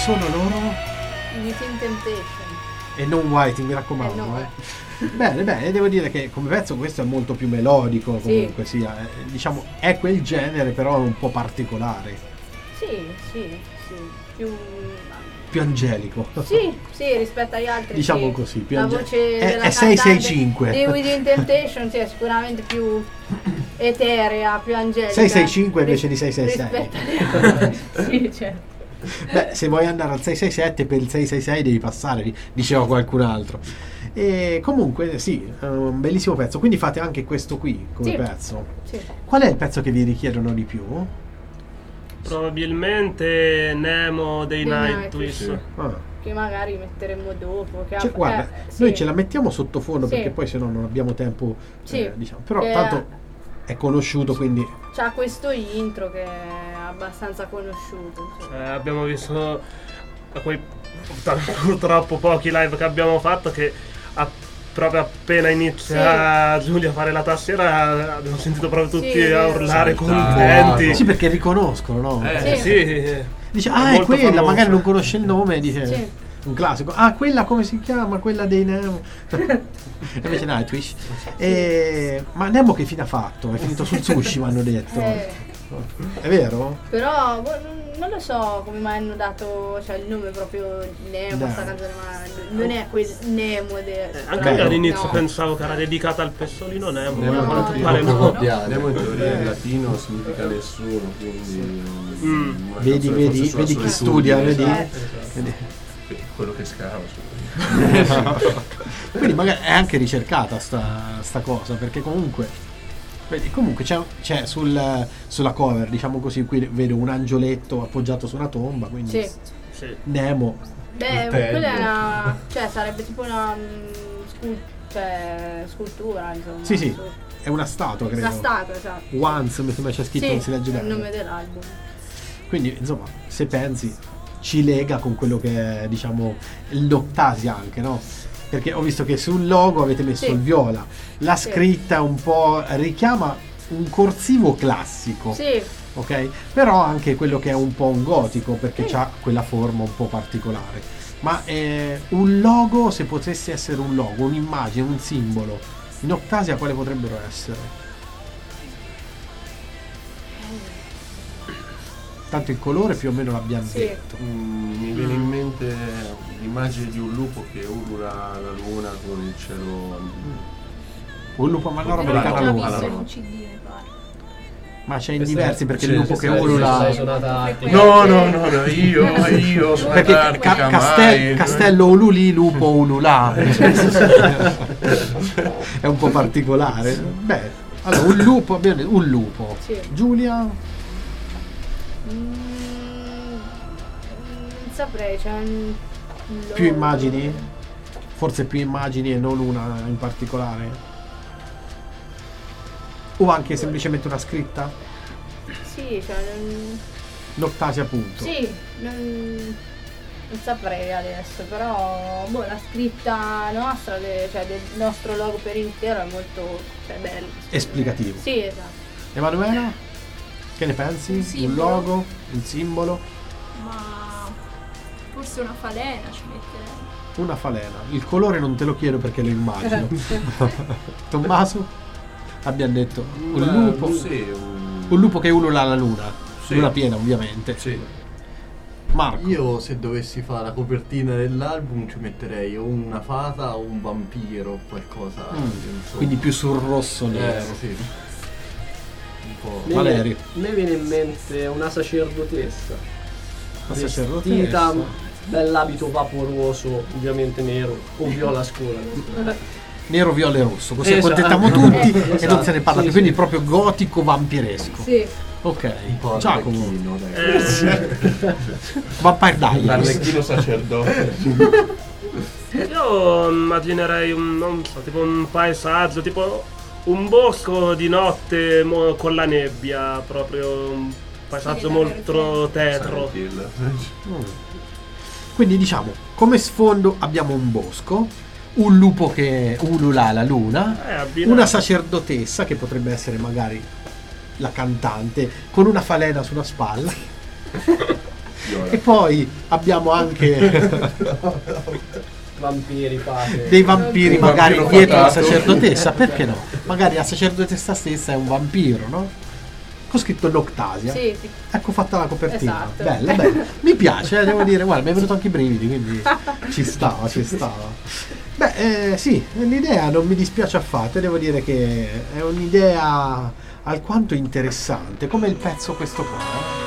sono loro?
I Within Temptation.
E non Whiting, mi raccomando.
Eh, no,
eh. Bene, bene, devo dire che come pezzo questo è molto più melodico, comunque
Sì.
sia. eh, diciamo, è quel genere, però è un po' particolare,
Sì, sì, sì. Più.
più angelico.
Sì, sì, rispetto agli altri.
Diciamo
sì.
così, più
La
ange-
voce
è-
della
è sei sei cinque.
cantante di Within Temptation sì, è sicuramente più eterea, più angelica.
sei sei cinque invece di
ris-
sei sei sei.
rispetto agli altri. Sì, certo.
Beh, se vuoi andare al sei sei sette per il sei sei sei devi passare, di- diceva qualcun altro. E comunque sì, è un bellissimo pezzo. Quindi fate anche questo qui come
Sì.
pezzo.
Sì.
Qual è il pezzo che vi richiedono di più?
Probabilmente Nemo dei
Dei
Nightwish.
Nightwish.
Ah.
Che magari metteremo dopo. Che
Cioè,
ha-
guarda,
eh, sì.
noi ce la mettiamo sottofondo
Sì.
perché poi se no non abbiamo tempo,
Sì.
eh, diciamo. Però
Che-
tanto è conosciuto, quindi
C'ha questo intro che è abbastanza conosciuto. insomma.
Eh, abbiamo visto a quei purtroppo pochi live che abbiamo fatto che a- proprio appena inizia Giulia a fare la tastiera abbiamo sentito proprio tutti
Sì,
a
vero.
urlare
Saltare.
contenti.
sì, perché riconoscono, no?
Eh,
Eh, sì.
Dice,
È
ah, è
molto
quella,
famoso.
magari non conosce il nome, dice
Sì.
un classico. Ah, quella come si chiama? Quella dei Nemo. Invece Nightwish. E... Ma Nemo che fine ha fatto? È finito sul sushi, mi hanno detto.
Eh,
È vero?
però boh, non, non lo so come mai hanno dato cioè, il nome proprio Nemo,
Dai.
questa canzone, ma non è quel Nemo de-
Anche
Beh,
io all'inizio
no.
pensavo che era dedicata al pessolino Nemo,
Nemo
ma a
no,
quanto
io
pare
proprio
no.
copiare.
Nemo in teoria in latino significa nessuno, quindi
Mm.
una
Vedi,
canzone
vedi,
forse sulla
vedi chi
solitudine,
studia, vedi?
Certo.
Vedi?
sì, quello che scava su-
Quindi magari è anche ricercata sta, sta cosa, perché comunque vedi, comunque c'è, c'è sul, sulla cover, diciamo così, qui vedo un angioletto appoggiato su una tomba, quindi
Sì.
Sì.
Nemo.
Beh,
Coltello.
quella è una. Cioè, sarebbe tipo una mm, scul- cioè, scultura, insomma.
Sì, sì,
Su-
è una statua, credo.
Una statua, esatto.
Once, mi sembra c'è scritto,
Sì,
non si legge
è il
bene.
nome dell'album.
Quindi, insomma, se pensi, ci lega con quello che è, diciamo, l'Optasia anche, no? Perché ho visto che sul logo avete messo
Sì.
il viola. La
Sì.
scritta un po' richiama un corsivo classico.
Sì,
Ok? Però anche quello che è un po' un gotico, perché
Sì.
ha quella forma un po' particolare. Ma eh, un logo, se potesse essere un logo, un'immagine, un simbolo, in Optasia quale potrebbero essere? Tanto il colore più o meno l'abbiamo
Sì.
detto.
Mm, mi viene in mente l'immagine di un lupo che ulula la luna con il cielo.
Un lupo manoro
L'avevo
americano
già
lungo.
visto in
allora.
un C D, mi pare.
Ma c'è in
Questa
diversi
è-
perché
sì,
il lupo
sì,
che
sì,
ulula.
Sei suonata artica.
No, no, no, no, io, io sono
Perché
antartica,
Ca- Castel-
mai.
Castello ululì, lupo ululà. È un po' particolare. Beh, allora un lupo, abbiamo detto, un lupo.
Sì.
Giulia?
Mm, non saprei, c'è un. un
Più
logo.
immagini? Forse più immagini e non una in particolare? O anche semplicemente una scritta?
Sì, cioè. Non,
Noctasia appunto.
sì, non, non saprei adesso, però. Boh, la scritta nostra, de- cioè del nostro logo per intero è molto. Cioè, bello.
Esplicativo.
Sì, esatto.
Emanuela? Che ne pensi?
Un
Un
simbolo.
logo? Un simbolo?
Ma forse una falena ci metterei.
Una falena. Il colore non te lo chiedo perché lo immagino. Tommaso? Abbiamo detto un
Ma,
lupo.
Sì, un...
Un lupo che ulula la luna.
Sì.
Luna piena, ovviamente.
Sì.
Marco.
Io se dovessi fare la copertina dell'album ci metterei o una fata o un vampiro, qualcosa.
Mm,
insomma.
Quindi più sul rosso
eh,
nero.
sì. Un po'.
Mi
Valerio.
viene- Mi viene in mente una sacerdotessa.
La
Vestita,
sacerdotessa.
bell'abito vaporoso, ovviamente nero, con viola scura.
Nero, viola e rosso. Così
Esatto.
accontentiamo tutti e non
Esatto.
se ne parla
Sì,
più. Quindi
sì.
proprio gotico vampiresco.
Sì.
Ok.
Un po'
Giacomo.
Arlecchino, dai.
Eh,
Vampire Diaries.
L'arlecchino sacerdote.
io immaginerei un, non so, tipo un paesaggio, tipo un bosco di notte mo- con la nebbia, proprio un paesaggio
Sì,
molto tetro.
Silent Hill.
Mm. Quindi diciamo, come sfondo abbiamo un bosco, un lupo che ulula la luna,
Eh, abbinato.
una sacerdotessa che potrebbe essere magari la cantante con una falena sulla spalla E poi abbiamo anche
Vampiri, fate.
dei vampiri
Un
magari
vampiro
dietro la
fatato.
sacerdotessa, perché no? Magari la sacerdotessa stessa è un vampiro, no? Con scritto Noctasia.
Sì,
Ecco fatta la copertina.
Esatto.
Bella, bella. Mi piace, eh, devo dire, guarda, mi è venuto anche i brividi, quindi ci stava, ci stava. Beh, eh, sì, l'idea non mi dispiace affatto, devo dire che è un'idea alquanto interessante, come il pezzo questo qua. eh.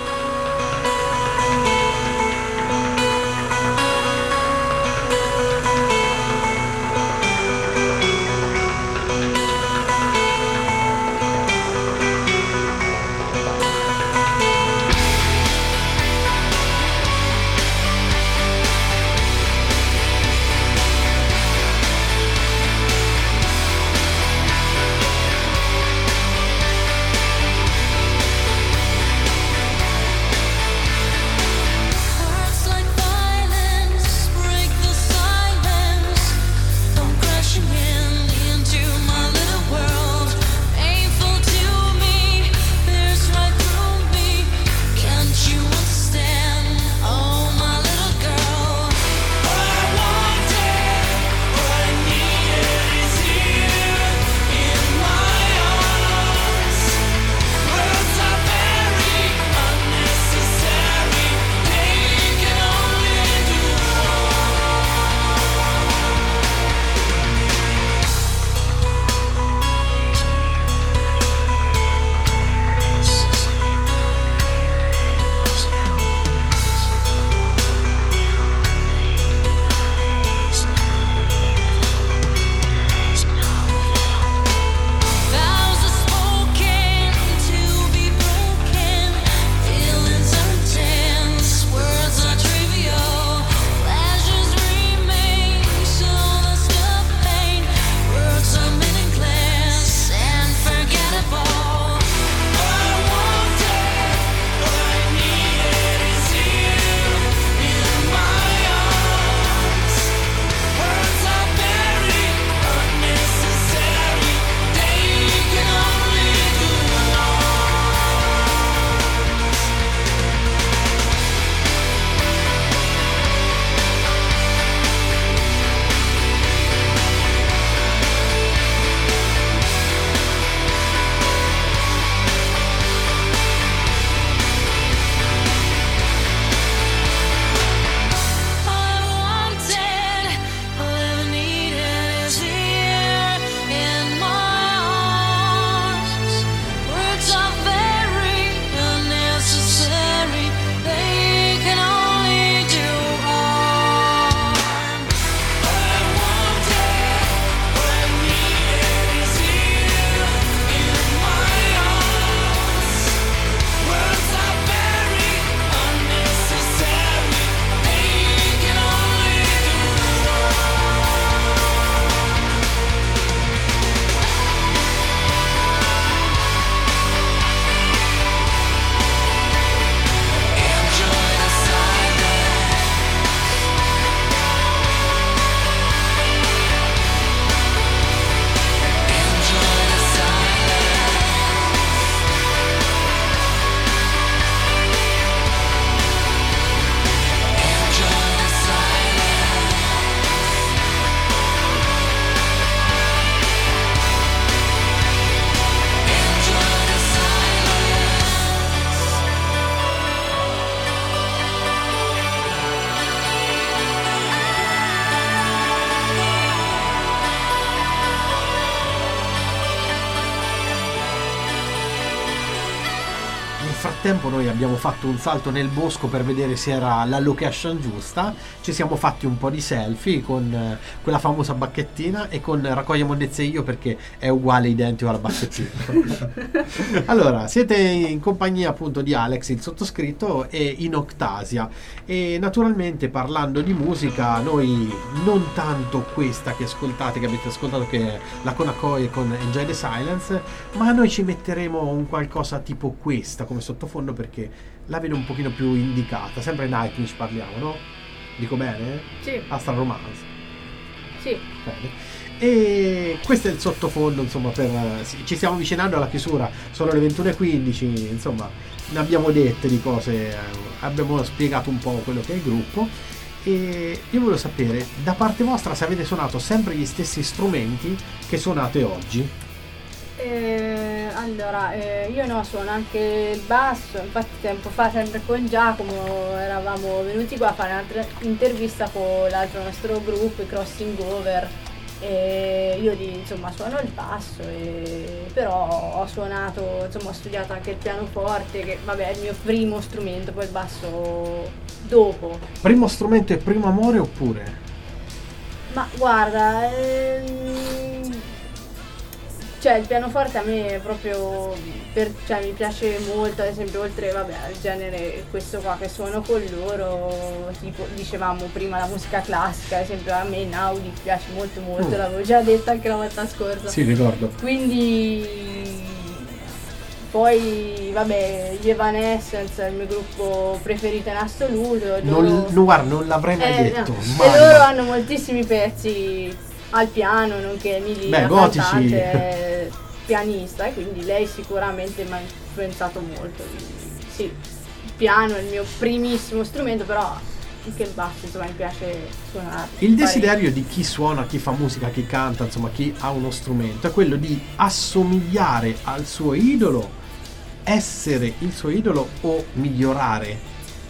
Words like violence break the silence. Come crashing in into my little world. Painful to me, pierce right through me. Can't you understand? Oh, my little girl. What I wanted, what I needed is here in my arms. Words are very unnecessary. They can only do vows are spoken to be broken. Feelings are intense, words are trivial. Pleasures remain, so that's the pain. Words are meaningless and forgettable. What I wanted, what I needed is here in my arms. Words are very unnecessary. They can only do All I wanted, all I ever needed is here in my arms. Words are very unnecessary. They can only do harm. What I wanted, what I needed is here in my arms. Words are very unnecessary. They can only do enjoy the silence. Enjoy the silence. Enjoy the silence. Enjoy the
Nel frattempo noi abbiamo fatto un salto nel bosco per vedere se era la location giusta, ci siamo fatti un po' di selfie con eh, quella famosa bacchettina e con Raccoglie Monnezze io, perché è uguale, identico alla bacchettina. Allora, siete in compagnia appunto di Alex, il sottoscritto, e in Octasia, e naturalmente parlando di musica, noi non tanto questa che ascoltate, che avete ascoltato, che è la Konakoi con Enjoy the Silence, ma noi ci metteremo un qualcosa tipo questa come sottofondo, perché la vedo un pochino più indicata. Sempre Nightwish parliamo, no? Dico bene?
Sì.
Astra Romance.
Sì.
Bene. E questo è il sottofondo, insomma, per sì, ci stiamo avvicinando alla chiusura, sono le ventuno e quindici, insomma, ne abbiamo dette di cose eh, abbiamo spiegato un po' quello che è il gruppo e io volevo sapere da parte vostra se avete suonato sempre gli stessi strumenti che suonate oggi.
Eh, allora, eh, io no, suono anche il basso, infatti tempo fa sempre con Giacomo eravamo venuti qua a fare un'altra intervista con l'altro nostro gruppo, i Crossing Over, e io di, insomma suono il basso, e, però ho suonato, insomma ho studiato anche il pianoforte, che vabbè è il mio primo strumento, poi il basso dopo.
Primo strumento e primo amore oppure?
Ma guarda, ehm, cioè il pianoforte a me è proprio, per, cioè mi piace molto, ad esempio oltre vabbè al genere questo qua che suono con loro, tipo dicevamo prima la musica classica, ad esempio a me Naudi piace molto molto,
Mm.
l'avevo già detto anche la volta scorsa.
Sì, ricordo.
Quindi poi vabbè gli Evanescence è il mio gruppo preferito in assoluto.
Non,
loro-
no, guarda, non l'avrei mai
eh,
detto.
no.
mai,
E loro
mai.
hanno moltissimi pezzi al piano, nonché Emilia,
Beh,
la
gotici.
cantante, è pianista, e quindi lei sicuramente mi ha influenzato molto. Quindi, sì, il piano è il mio primissimo strumento, però anche il basso insomma mi piace suonare.
Il desiderio di chi suona, chi fa musica, chi canta, insomma chi ha uno strumento è quello di assomigliare al suo idolo, essere il suo idolo o migliorare.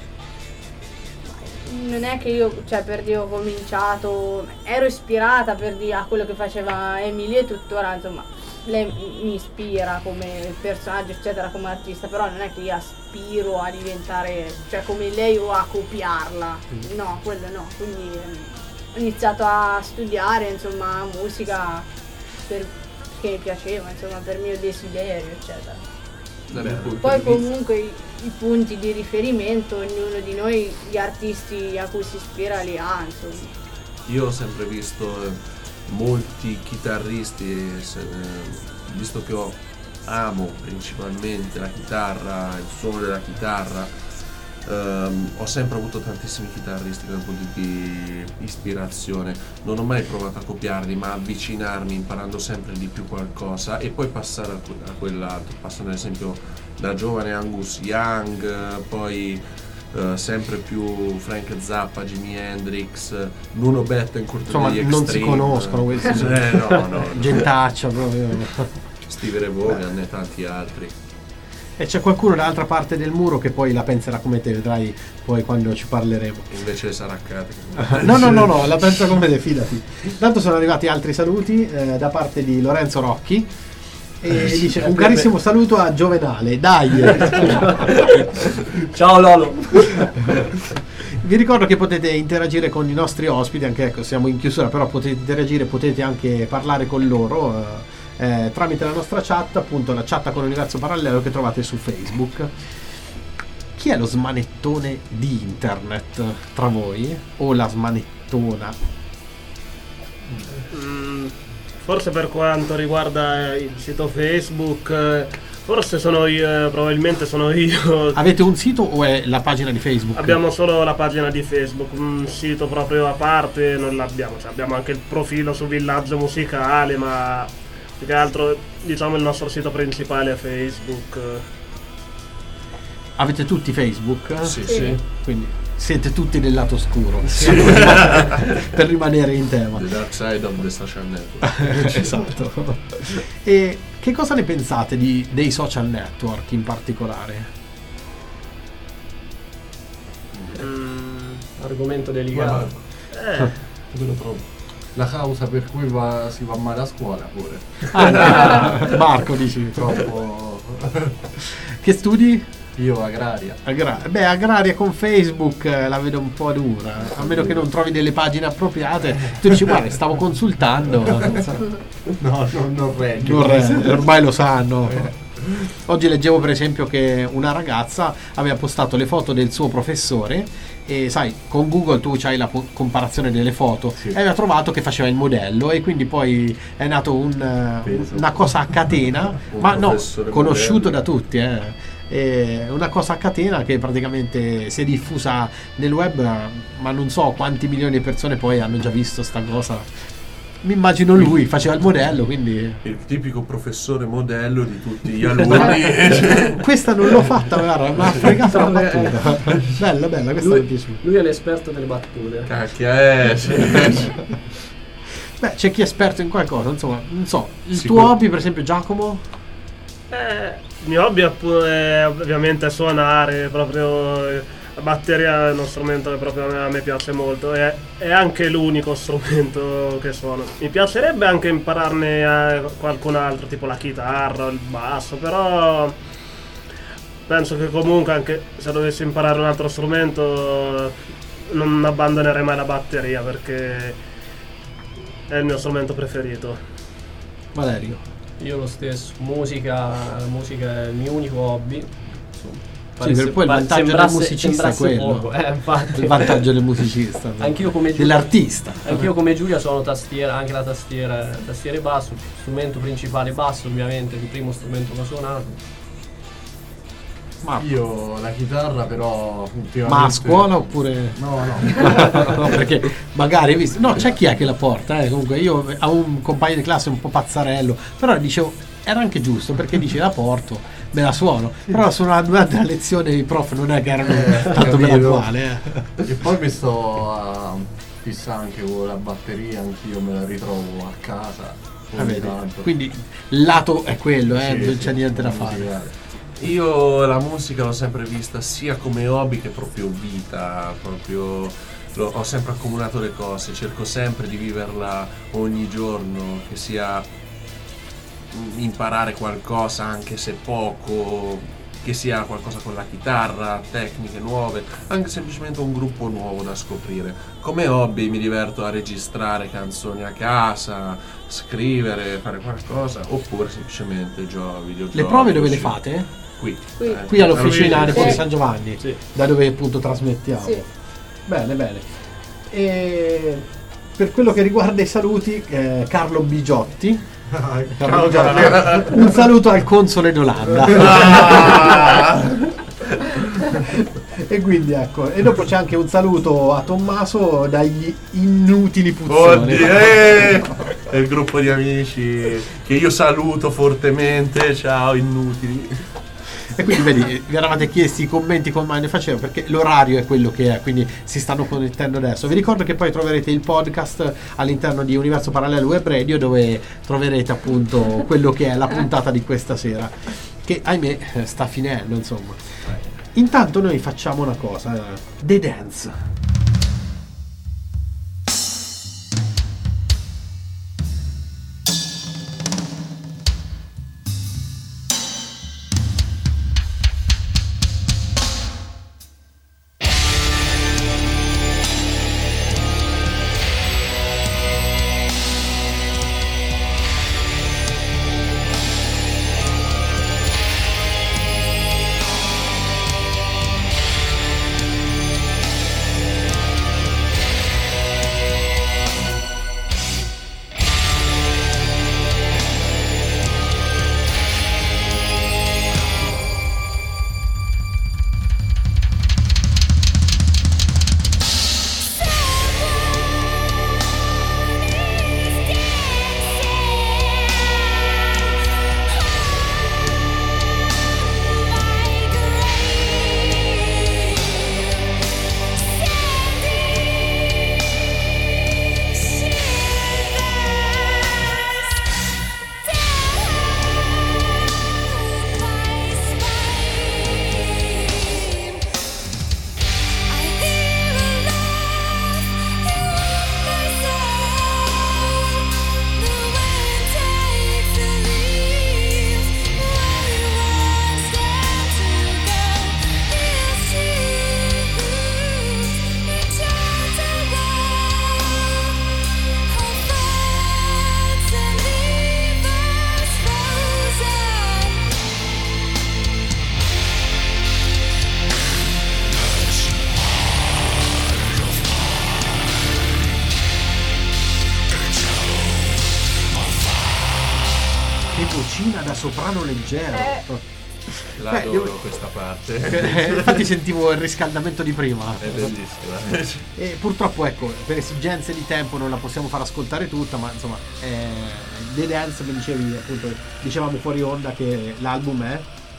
Non è che io, cioè per dire ho cominciato, ero ispirata per dire a quello che faceva Emilia e tuttora insomma lei mi ispira come personaggio eccetera, come artista, però non è che io aspiro a diventare, cioè come lei o a copiarla, no, quello no, quindi ehm, ho iniziato a studiare insomma musica perché mi piaceva, insomma per mio desiderio eccetera.
Dal mio punto
Poi
di vista-
comunque i, i punti di riferimento, ognuno di noi, gli artisti a cui si ispira li ha, insomma.
Io ho sempre visto eh, molti chitarristi, se- eh, visto che ho, amo principalmente la chitarra, il suono della chitarra, ehm, ho sempre avuto tantissimi chitarristi come punti di ispirazione. Non ho mai provato a copiarli, ma avvicinarmi imparando sempre di più qualcosa e poi passare a, que- a quell'altro. Passando ad esempio da giovane Angus Young, eh, poi eh, sempre più Frank Zappa, Jimi Hendrix, Nuno Bettencourt
Insomma
degli
non si
Extreme.
conoscono questi.
Eh, no, no, no.
Gentaccia proprio.
Steve Ray Vaughan e tanti altri.
E c'è qualcuno dall'altra parte del muro che poi la penserà come te, vedrai poi quando ci parleremo.
Invece sarà accade.
No, no, no, no, la penso come te, fidati. Intanto sono arrivati altri saluti eh, da parte di Lorenzo Rocchi. E dice un carissimo saluto a Giovenale, dai.
Ciao Lolo.
Vi ricordo che potete interagire con i nostri ospiti, anche ecco, siamo in chiusura, però potete interagire, potete anche parlare con loro eh, eh, tramite la nostra chat, appunto la chat con l'universo parallelo che trovate su Facebook. Chi è lo smanettone di internet tra voi? O la smanettona?
Mm, forse per quanto riguarda eh, il sito Facebook, eh, forse sono io, eh, probabilmente sono io.
Avete un sito o è la pagina di Facebook?
Abbiamo solo la pagina di Facebook, un sito proprio a parte non l'abbiamo, cioè abbiamo anche il profilo su Villaggio Musicale, ma più che altro diciamo il nostro sito principale è Facebook.
Avete tutti Facebook?
Sì,
Sì.
sì.
Quindi siete tutti del lato oscuro per rimanere in tema.
The Dark Side of the Social Network.
Esatto. E che cosa ne pensate di, dei social network in particolare?
Mm,
Argomento delicato.
eh,
Dove lo trovo?
La causa per cui va- si va male a scuola pure.
Ah, Marco dici
Troppo.
che studi?
Io agraria.
Agra- Beh, agraria con Facebook eh, la vedo un po' dura, a meno che non trovi delle pagine appropriate. Tu dici guarda, stavo consultando.
No, no, non regge.
Non re- ormai lo sanno. Oggi leggevo per esempio che una ragazza aveva postato le foto del suo professore e sai, con Google tu c'hai la po- comparazione delle foto,
Sì.
e aveva trovato che faceva il modello e quindi poi è nato un, eh,
Penso.
una cosa a catena,
Un
ma no,
professore
conosciuto
modello.
da tutti, eh. E una cosa a catena che praticamente si è diffusa nel web, ma non so quanti milioni di persone poi hanno già visto sta cosa. mi immagino lui, faceva il modello, quindi...
Il tipico professore modello di tutti gli alunni.
Questa non l'ho fatta, guarda, mi ha fregato la battuta. Bella, bella, questa mi è
Lui,
piaciuta.
lui è l'esperto delle battute.
Cacchia, eh, sì.
Beh, c'è chi è esperto in qualcosa, insomma, non so. Il
Sicuro.
tuo hobby, per esempio, Giacomo?
Eh, il mio hobby appu- è ovviamente suonare, proprio eh, la batteria è uno strumento che proprio a me, a me piace molto, è, è anche l'unico strumento che suono. Mi piacerebbe anche impararne eh, qualcun altro, tipo la chitarra, il basso, però penso che comunque anche se dovessi imparare un altro strumento non abbandonerei mai la batteria perché è il mio strumento preferito.
Valerio.
Io lo stesso, musica, la musica è il mio unico hobby.
Sì, per poi il vantaggio del musicista è quello.
Poco. Eh, infatti.
Il vantaggio del musicista.
Anch'io come Giulia,
dell'artista.
Anch'io come Giulia suono tastiera, anche la tastiera, tastiera e basso, strumento principale basso ovviamente, il primo strumento che ho suonato.
Ma io la chitarra però ultimamente...
Ma a scuola oppure...
No, no.
No, perché magari hai visto... No, c'è chi è che la porta, eh. Comunque io ho un compagno di classe un po' pazzarello, però dicevo, era anche giusto, perché dice la porto, me la suono. Però la suono durante la lezione i prof non è che erano
Eh,
tanto bella
capito.
uguale, eh.
E poi mi sto a fissare anche con la batteria, anch'io me la ritrovo a casa.
Ah,
ogni
vedi.
tanto.
Quindi il lato è quello, eh,
Sì,
non
sì,
c'è niente da
musicale.
fare.
Io la musica l'ho sempre vista sia come hobby che proprio vita, proprio lo- ho sempre accomunato le cose, cerco sempre di viverla ogni giorno, che sia mm, imparare qualcosa anche se poco, che sia qualcosa con la chitarra, tecniche nuove, anche semplicemente un gruppo nuovo da scoprire. Come hobby mi diverto a registrare canzoni a casa, scrivere, fare qualcosa, oppure semplicemente gioco, videogiochi.
Le prove dove le fate?
Qui.
Qui.
Eh,
Qui all'officina
Luigi.
di Ponte
Sì.
San Giovanni,
Sì.
da dove appunto trasmettiamo.
Sì.
Bene, bene. E per quello che riguarda i saluti, eh, Carlo Bigiotti. Carlo Bigiotti. Un saluto al console d'Olanda. E quindi ecco, e dopo c'è anche un saluto a Tommaso dagli Inutili Puzzoni.
Oddio, eh! È il gruppo di amici che io saluto fortemente. Ciao inutili.
E quindi vedi, vi eravate chiesti i commenti come mai ne facevo, perché l'orario è quello che è, quindi si stanno connettendo adesso. Vi ricordo che poi troverete il podcast all'interno di Universo Parallelo Web Radio, dove troverete appunto quello che è la puntata di questa sera, che ahimè sta finendo, insomma. Intanto noi facciamo una cosa, The Dance. Vocina da soprano leggero.
Eh.
La
Beh,
adoro
devo-
questa parte.
Eh, Infatti sentivo il riscaldamento di prima.
È bellissima.
E purtroppo, ecco, per esigenze di tempo non la possiamo far ascoltare tutta, ma insomma, eh, The Dance, mi dicevi, appunto, dicevamo fuori onda che l'album è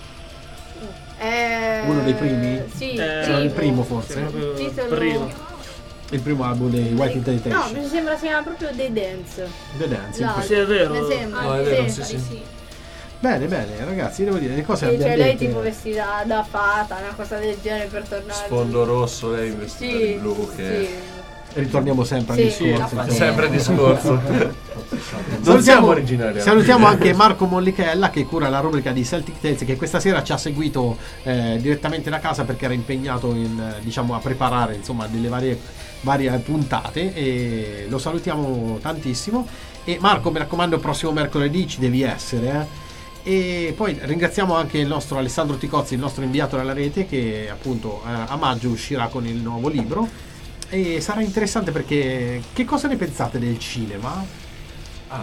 Eh,
uno dei primi?
Sì,
Eh,
sì,
il primo forse?
proprio
Il titolo-
primo.
Il primo album dei White
No,
Intentation.
mi sembra si chiama proprio The Dance.
The Dance.
Là,
Sì, è vero.
Mi sembra.
No, è vero,
sì.
sì, sì.
Bene, bene, ragazzi, devo dire, le cose
Sì,
abbiamo
cioè lei
dette-
tipo vestita da fata, una cosa del genere per tornare.
Sfondo rosso, lei vestita
Sì,
di blu. Che...
sì.
Ritorniamo sempre al
Sì,
discorso.
sì,
insomma.
Sempre discorso. Non
Salutiamo,
siamo originari.
salutiamo anche Marco Mollichella che cura la rubrica di Celtic Tales, che questa sera ci ha seguito eh, direttamente da casa perché era impegnato in, eh, diciamo, a preparare insomma delle varie, varie puntate, e lo salutiamo tantissimo. E Marco, mi raccomando, il prossimo mercoledì ci devi essere, eh. E poi ringraziamo anche il nostro Alessandro Ticozzi, il nostro inviato dalla rete, che appunto eh, a maggio uscirà con il nuovo libro. E sarà interessante perché che cosa ne pensate del cinema?
Ah.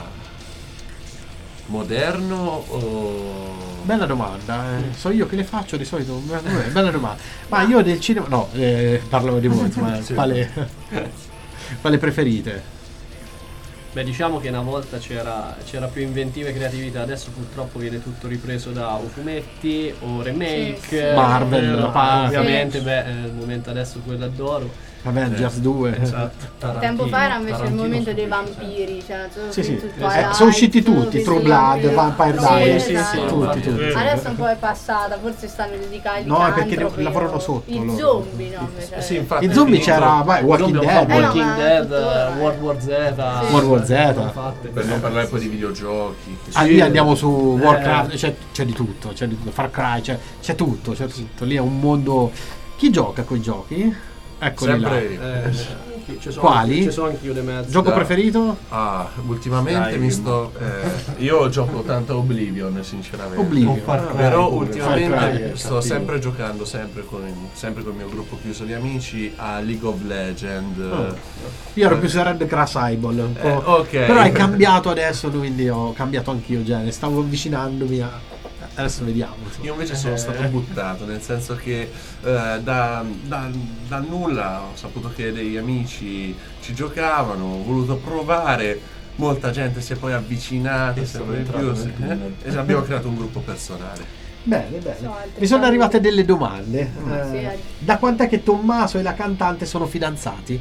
Moderno o...
Bella domanda, eh. So io che le faccio di solito. Beh, bella domanda. Ma io del cinema. No, eh, parlavo di voi, insomma,
Sì.
quale, quale preferite?
Beh, diciamo che una volta c'era, c'era più inventiva e creatività, adesso purtroppo viene tutto ripreso da o fumetti o remake.
Sì, sì.
Marvel,
eh,
la pa-
ovviamente, beh, è il momento adesso quello adoro.
Avengers due.
Esatto.
Tempo fa era invece il
Tarantino
momento
su
dei
questo,
vampiri, cioè sono
Sì, sì.
tutti
Eh,
Twilight,
sono usciti tutti,
tutti
True
i
Blood,
vampiri.
Vampire
Sì,
Diaries,
esatto.
sì, tutti, tutti.
Vero.
Adesso un po' è passata, forse stanno dedicati
No, è perché
proprio
lavorano sotto
i
loro.
zombie, no? Invece-
Sì, infatti.
I zombie
finito-
c'era vai, Walking
Zombie,
Dead,
Eh, no,
Walking
ma
Dead,
tuttora, eh.
World War Z,
Sì.
World War Z.
sono fatte.
Per non parlare poi di videogiochi.
Ah, lì andiamo su Warcraft,
Eh.
c'è, c'è di tutto, c'è di tutto, Far Cry, c'è, c'è tutto, c'è tutto. Lì è un mondo. Chi gioca coi giochi? Eccoli là.
Sempre
Eh, ci sono
Quali?
anche- Ci sono anch'io di mezzo.
Gioco
Da-
preferito?
Ah, ultimamente
Skyrim.
mi sto. eh, io gioco tanto Oblivion, sinceramente.
Oblivion.
Far Cry
Però
pure.
ultimamente
Far Cry
è
sto
cattivo.
sempre giocando, sempre con, il, sempre con il mio gruppo chiuso di amici, a League of Legends.
Oh. Io ero più su Red Grass Eyeball un po'.
Eh, ok.
Però è cambiato adesso, quindi ho cambiato anch'io genere. Stavo avvicinandomi a. Adesso vediamo. insomma.
Io invece sono stato buttato, nel senso che eh, da, da- da nulla ho saputo che degli amici ci giocavano, ho voluto provare, molta gente si è poi avvicinata,
E
sempre
sono
di più,
entrato
sì,
nel tunnel.
eh, e abbiamo creato un gruppo personale.
Bene, bene.
So, altre
Mi sono
cose.
arrivate delle domande.
Sì,
Eh,
eh.
da quant'è che Tommaso e la cantante sono fidanzati?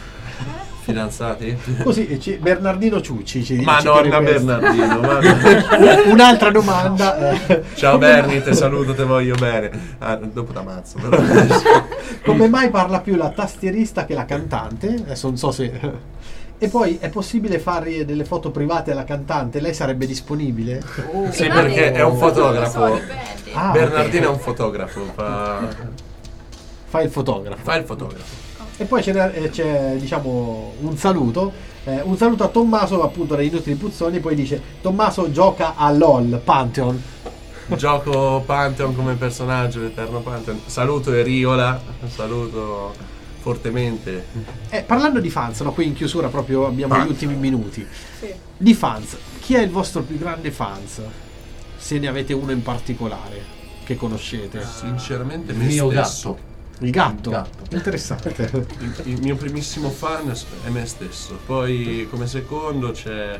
Fidanzati?
Così ci- Bernardino Ciucci ci
Madonna
ci chiede questo.
Bernardino, madonna.
Un'altra domanda. eh,
Ciao
come-
Berni, te saluto, te voglio bene. Ah, dopo t'ammazzo. Però.
Come mai parla più la tastierista che la cantante? Adesso non so se. E poi è possibile fare delle foto private alla cantante? Lei sarebbe disponibile? Oh.
Sì, perché è un
Non lo so,
fotografo.
dipende.
Ah,
Bernardino è
ok.
un fotografo, fa,
Fa il fotografo.
fa il fotografo.
E poi ce n'è- eh, c'è, diciamo, un saluto. Eh, un saluto a Tommaso, appunto, dai Inutili Puzzoni. Poi dice: Tommaso gioca a LOL Pantheon.
Gioco Pantheon come personaggio, l'eterno Pantheon. Saluto Eriola, saluto fortemente.
Eh, parlando di fans, no? Qui in chiusura proprio abbiamo
Ah.
gli ultimi minuti.
Sì.
Di fans, chi è il vostro più grande fans? Se ne avete uno in particolare che conoscete.
Sinceramente me
Il mio
stesso.
Il gatto.
Il gatto.
Interessante.
Il, il mio primissimo fan è me stesso. Poi come secondo c'è,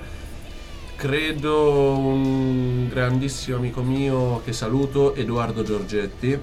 credo, un grandissimo amico mio che saluto, Edoardo Giorgetti.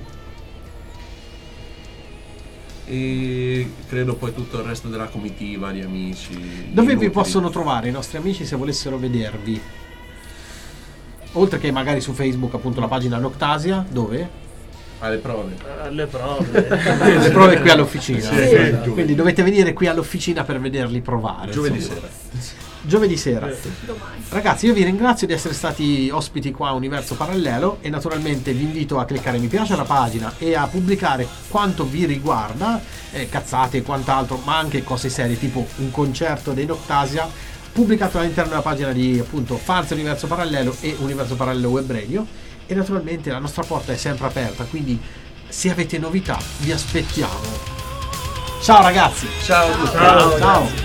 E credo poi tutto il resto della comitiva di amici.
Dove vi
inutili.
possono trovare i nostri amici se volessero vedervi? Oltre che magari su Facebook, appunto, la pagina Noctasia, dove?
Alle prove.
Alle prove.
Le prove qui all'officina.
Sì,
Eh,
sì,
quindi
giovedì.
dovete venire qui all'officina per vederli provare.
Giovedì
insomma.
sera.
Giovedì sera.
Domani.
Ragazzi, io vi ringrazio di essere stati ospiti qua a Universo Parallelo e naturalmente vi invito a cliccare mi piace alla pagina e a pubblicare quanto vi riguarda, eh, cazzate e quant'altro, ma anche cose serie tipo un concerto dei Noctasia pubblicato all'interno della pagina di appunto Fans Universo Parallelo e Universo Parallelo Web Radio. E naturalmente la nostra porta è sempre aperta, quindi se avete novità vi aspettiamo. Ciao ragazzi.
Ciao a tutti.
Ciao.
Ciao.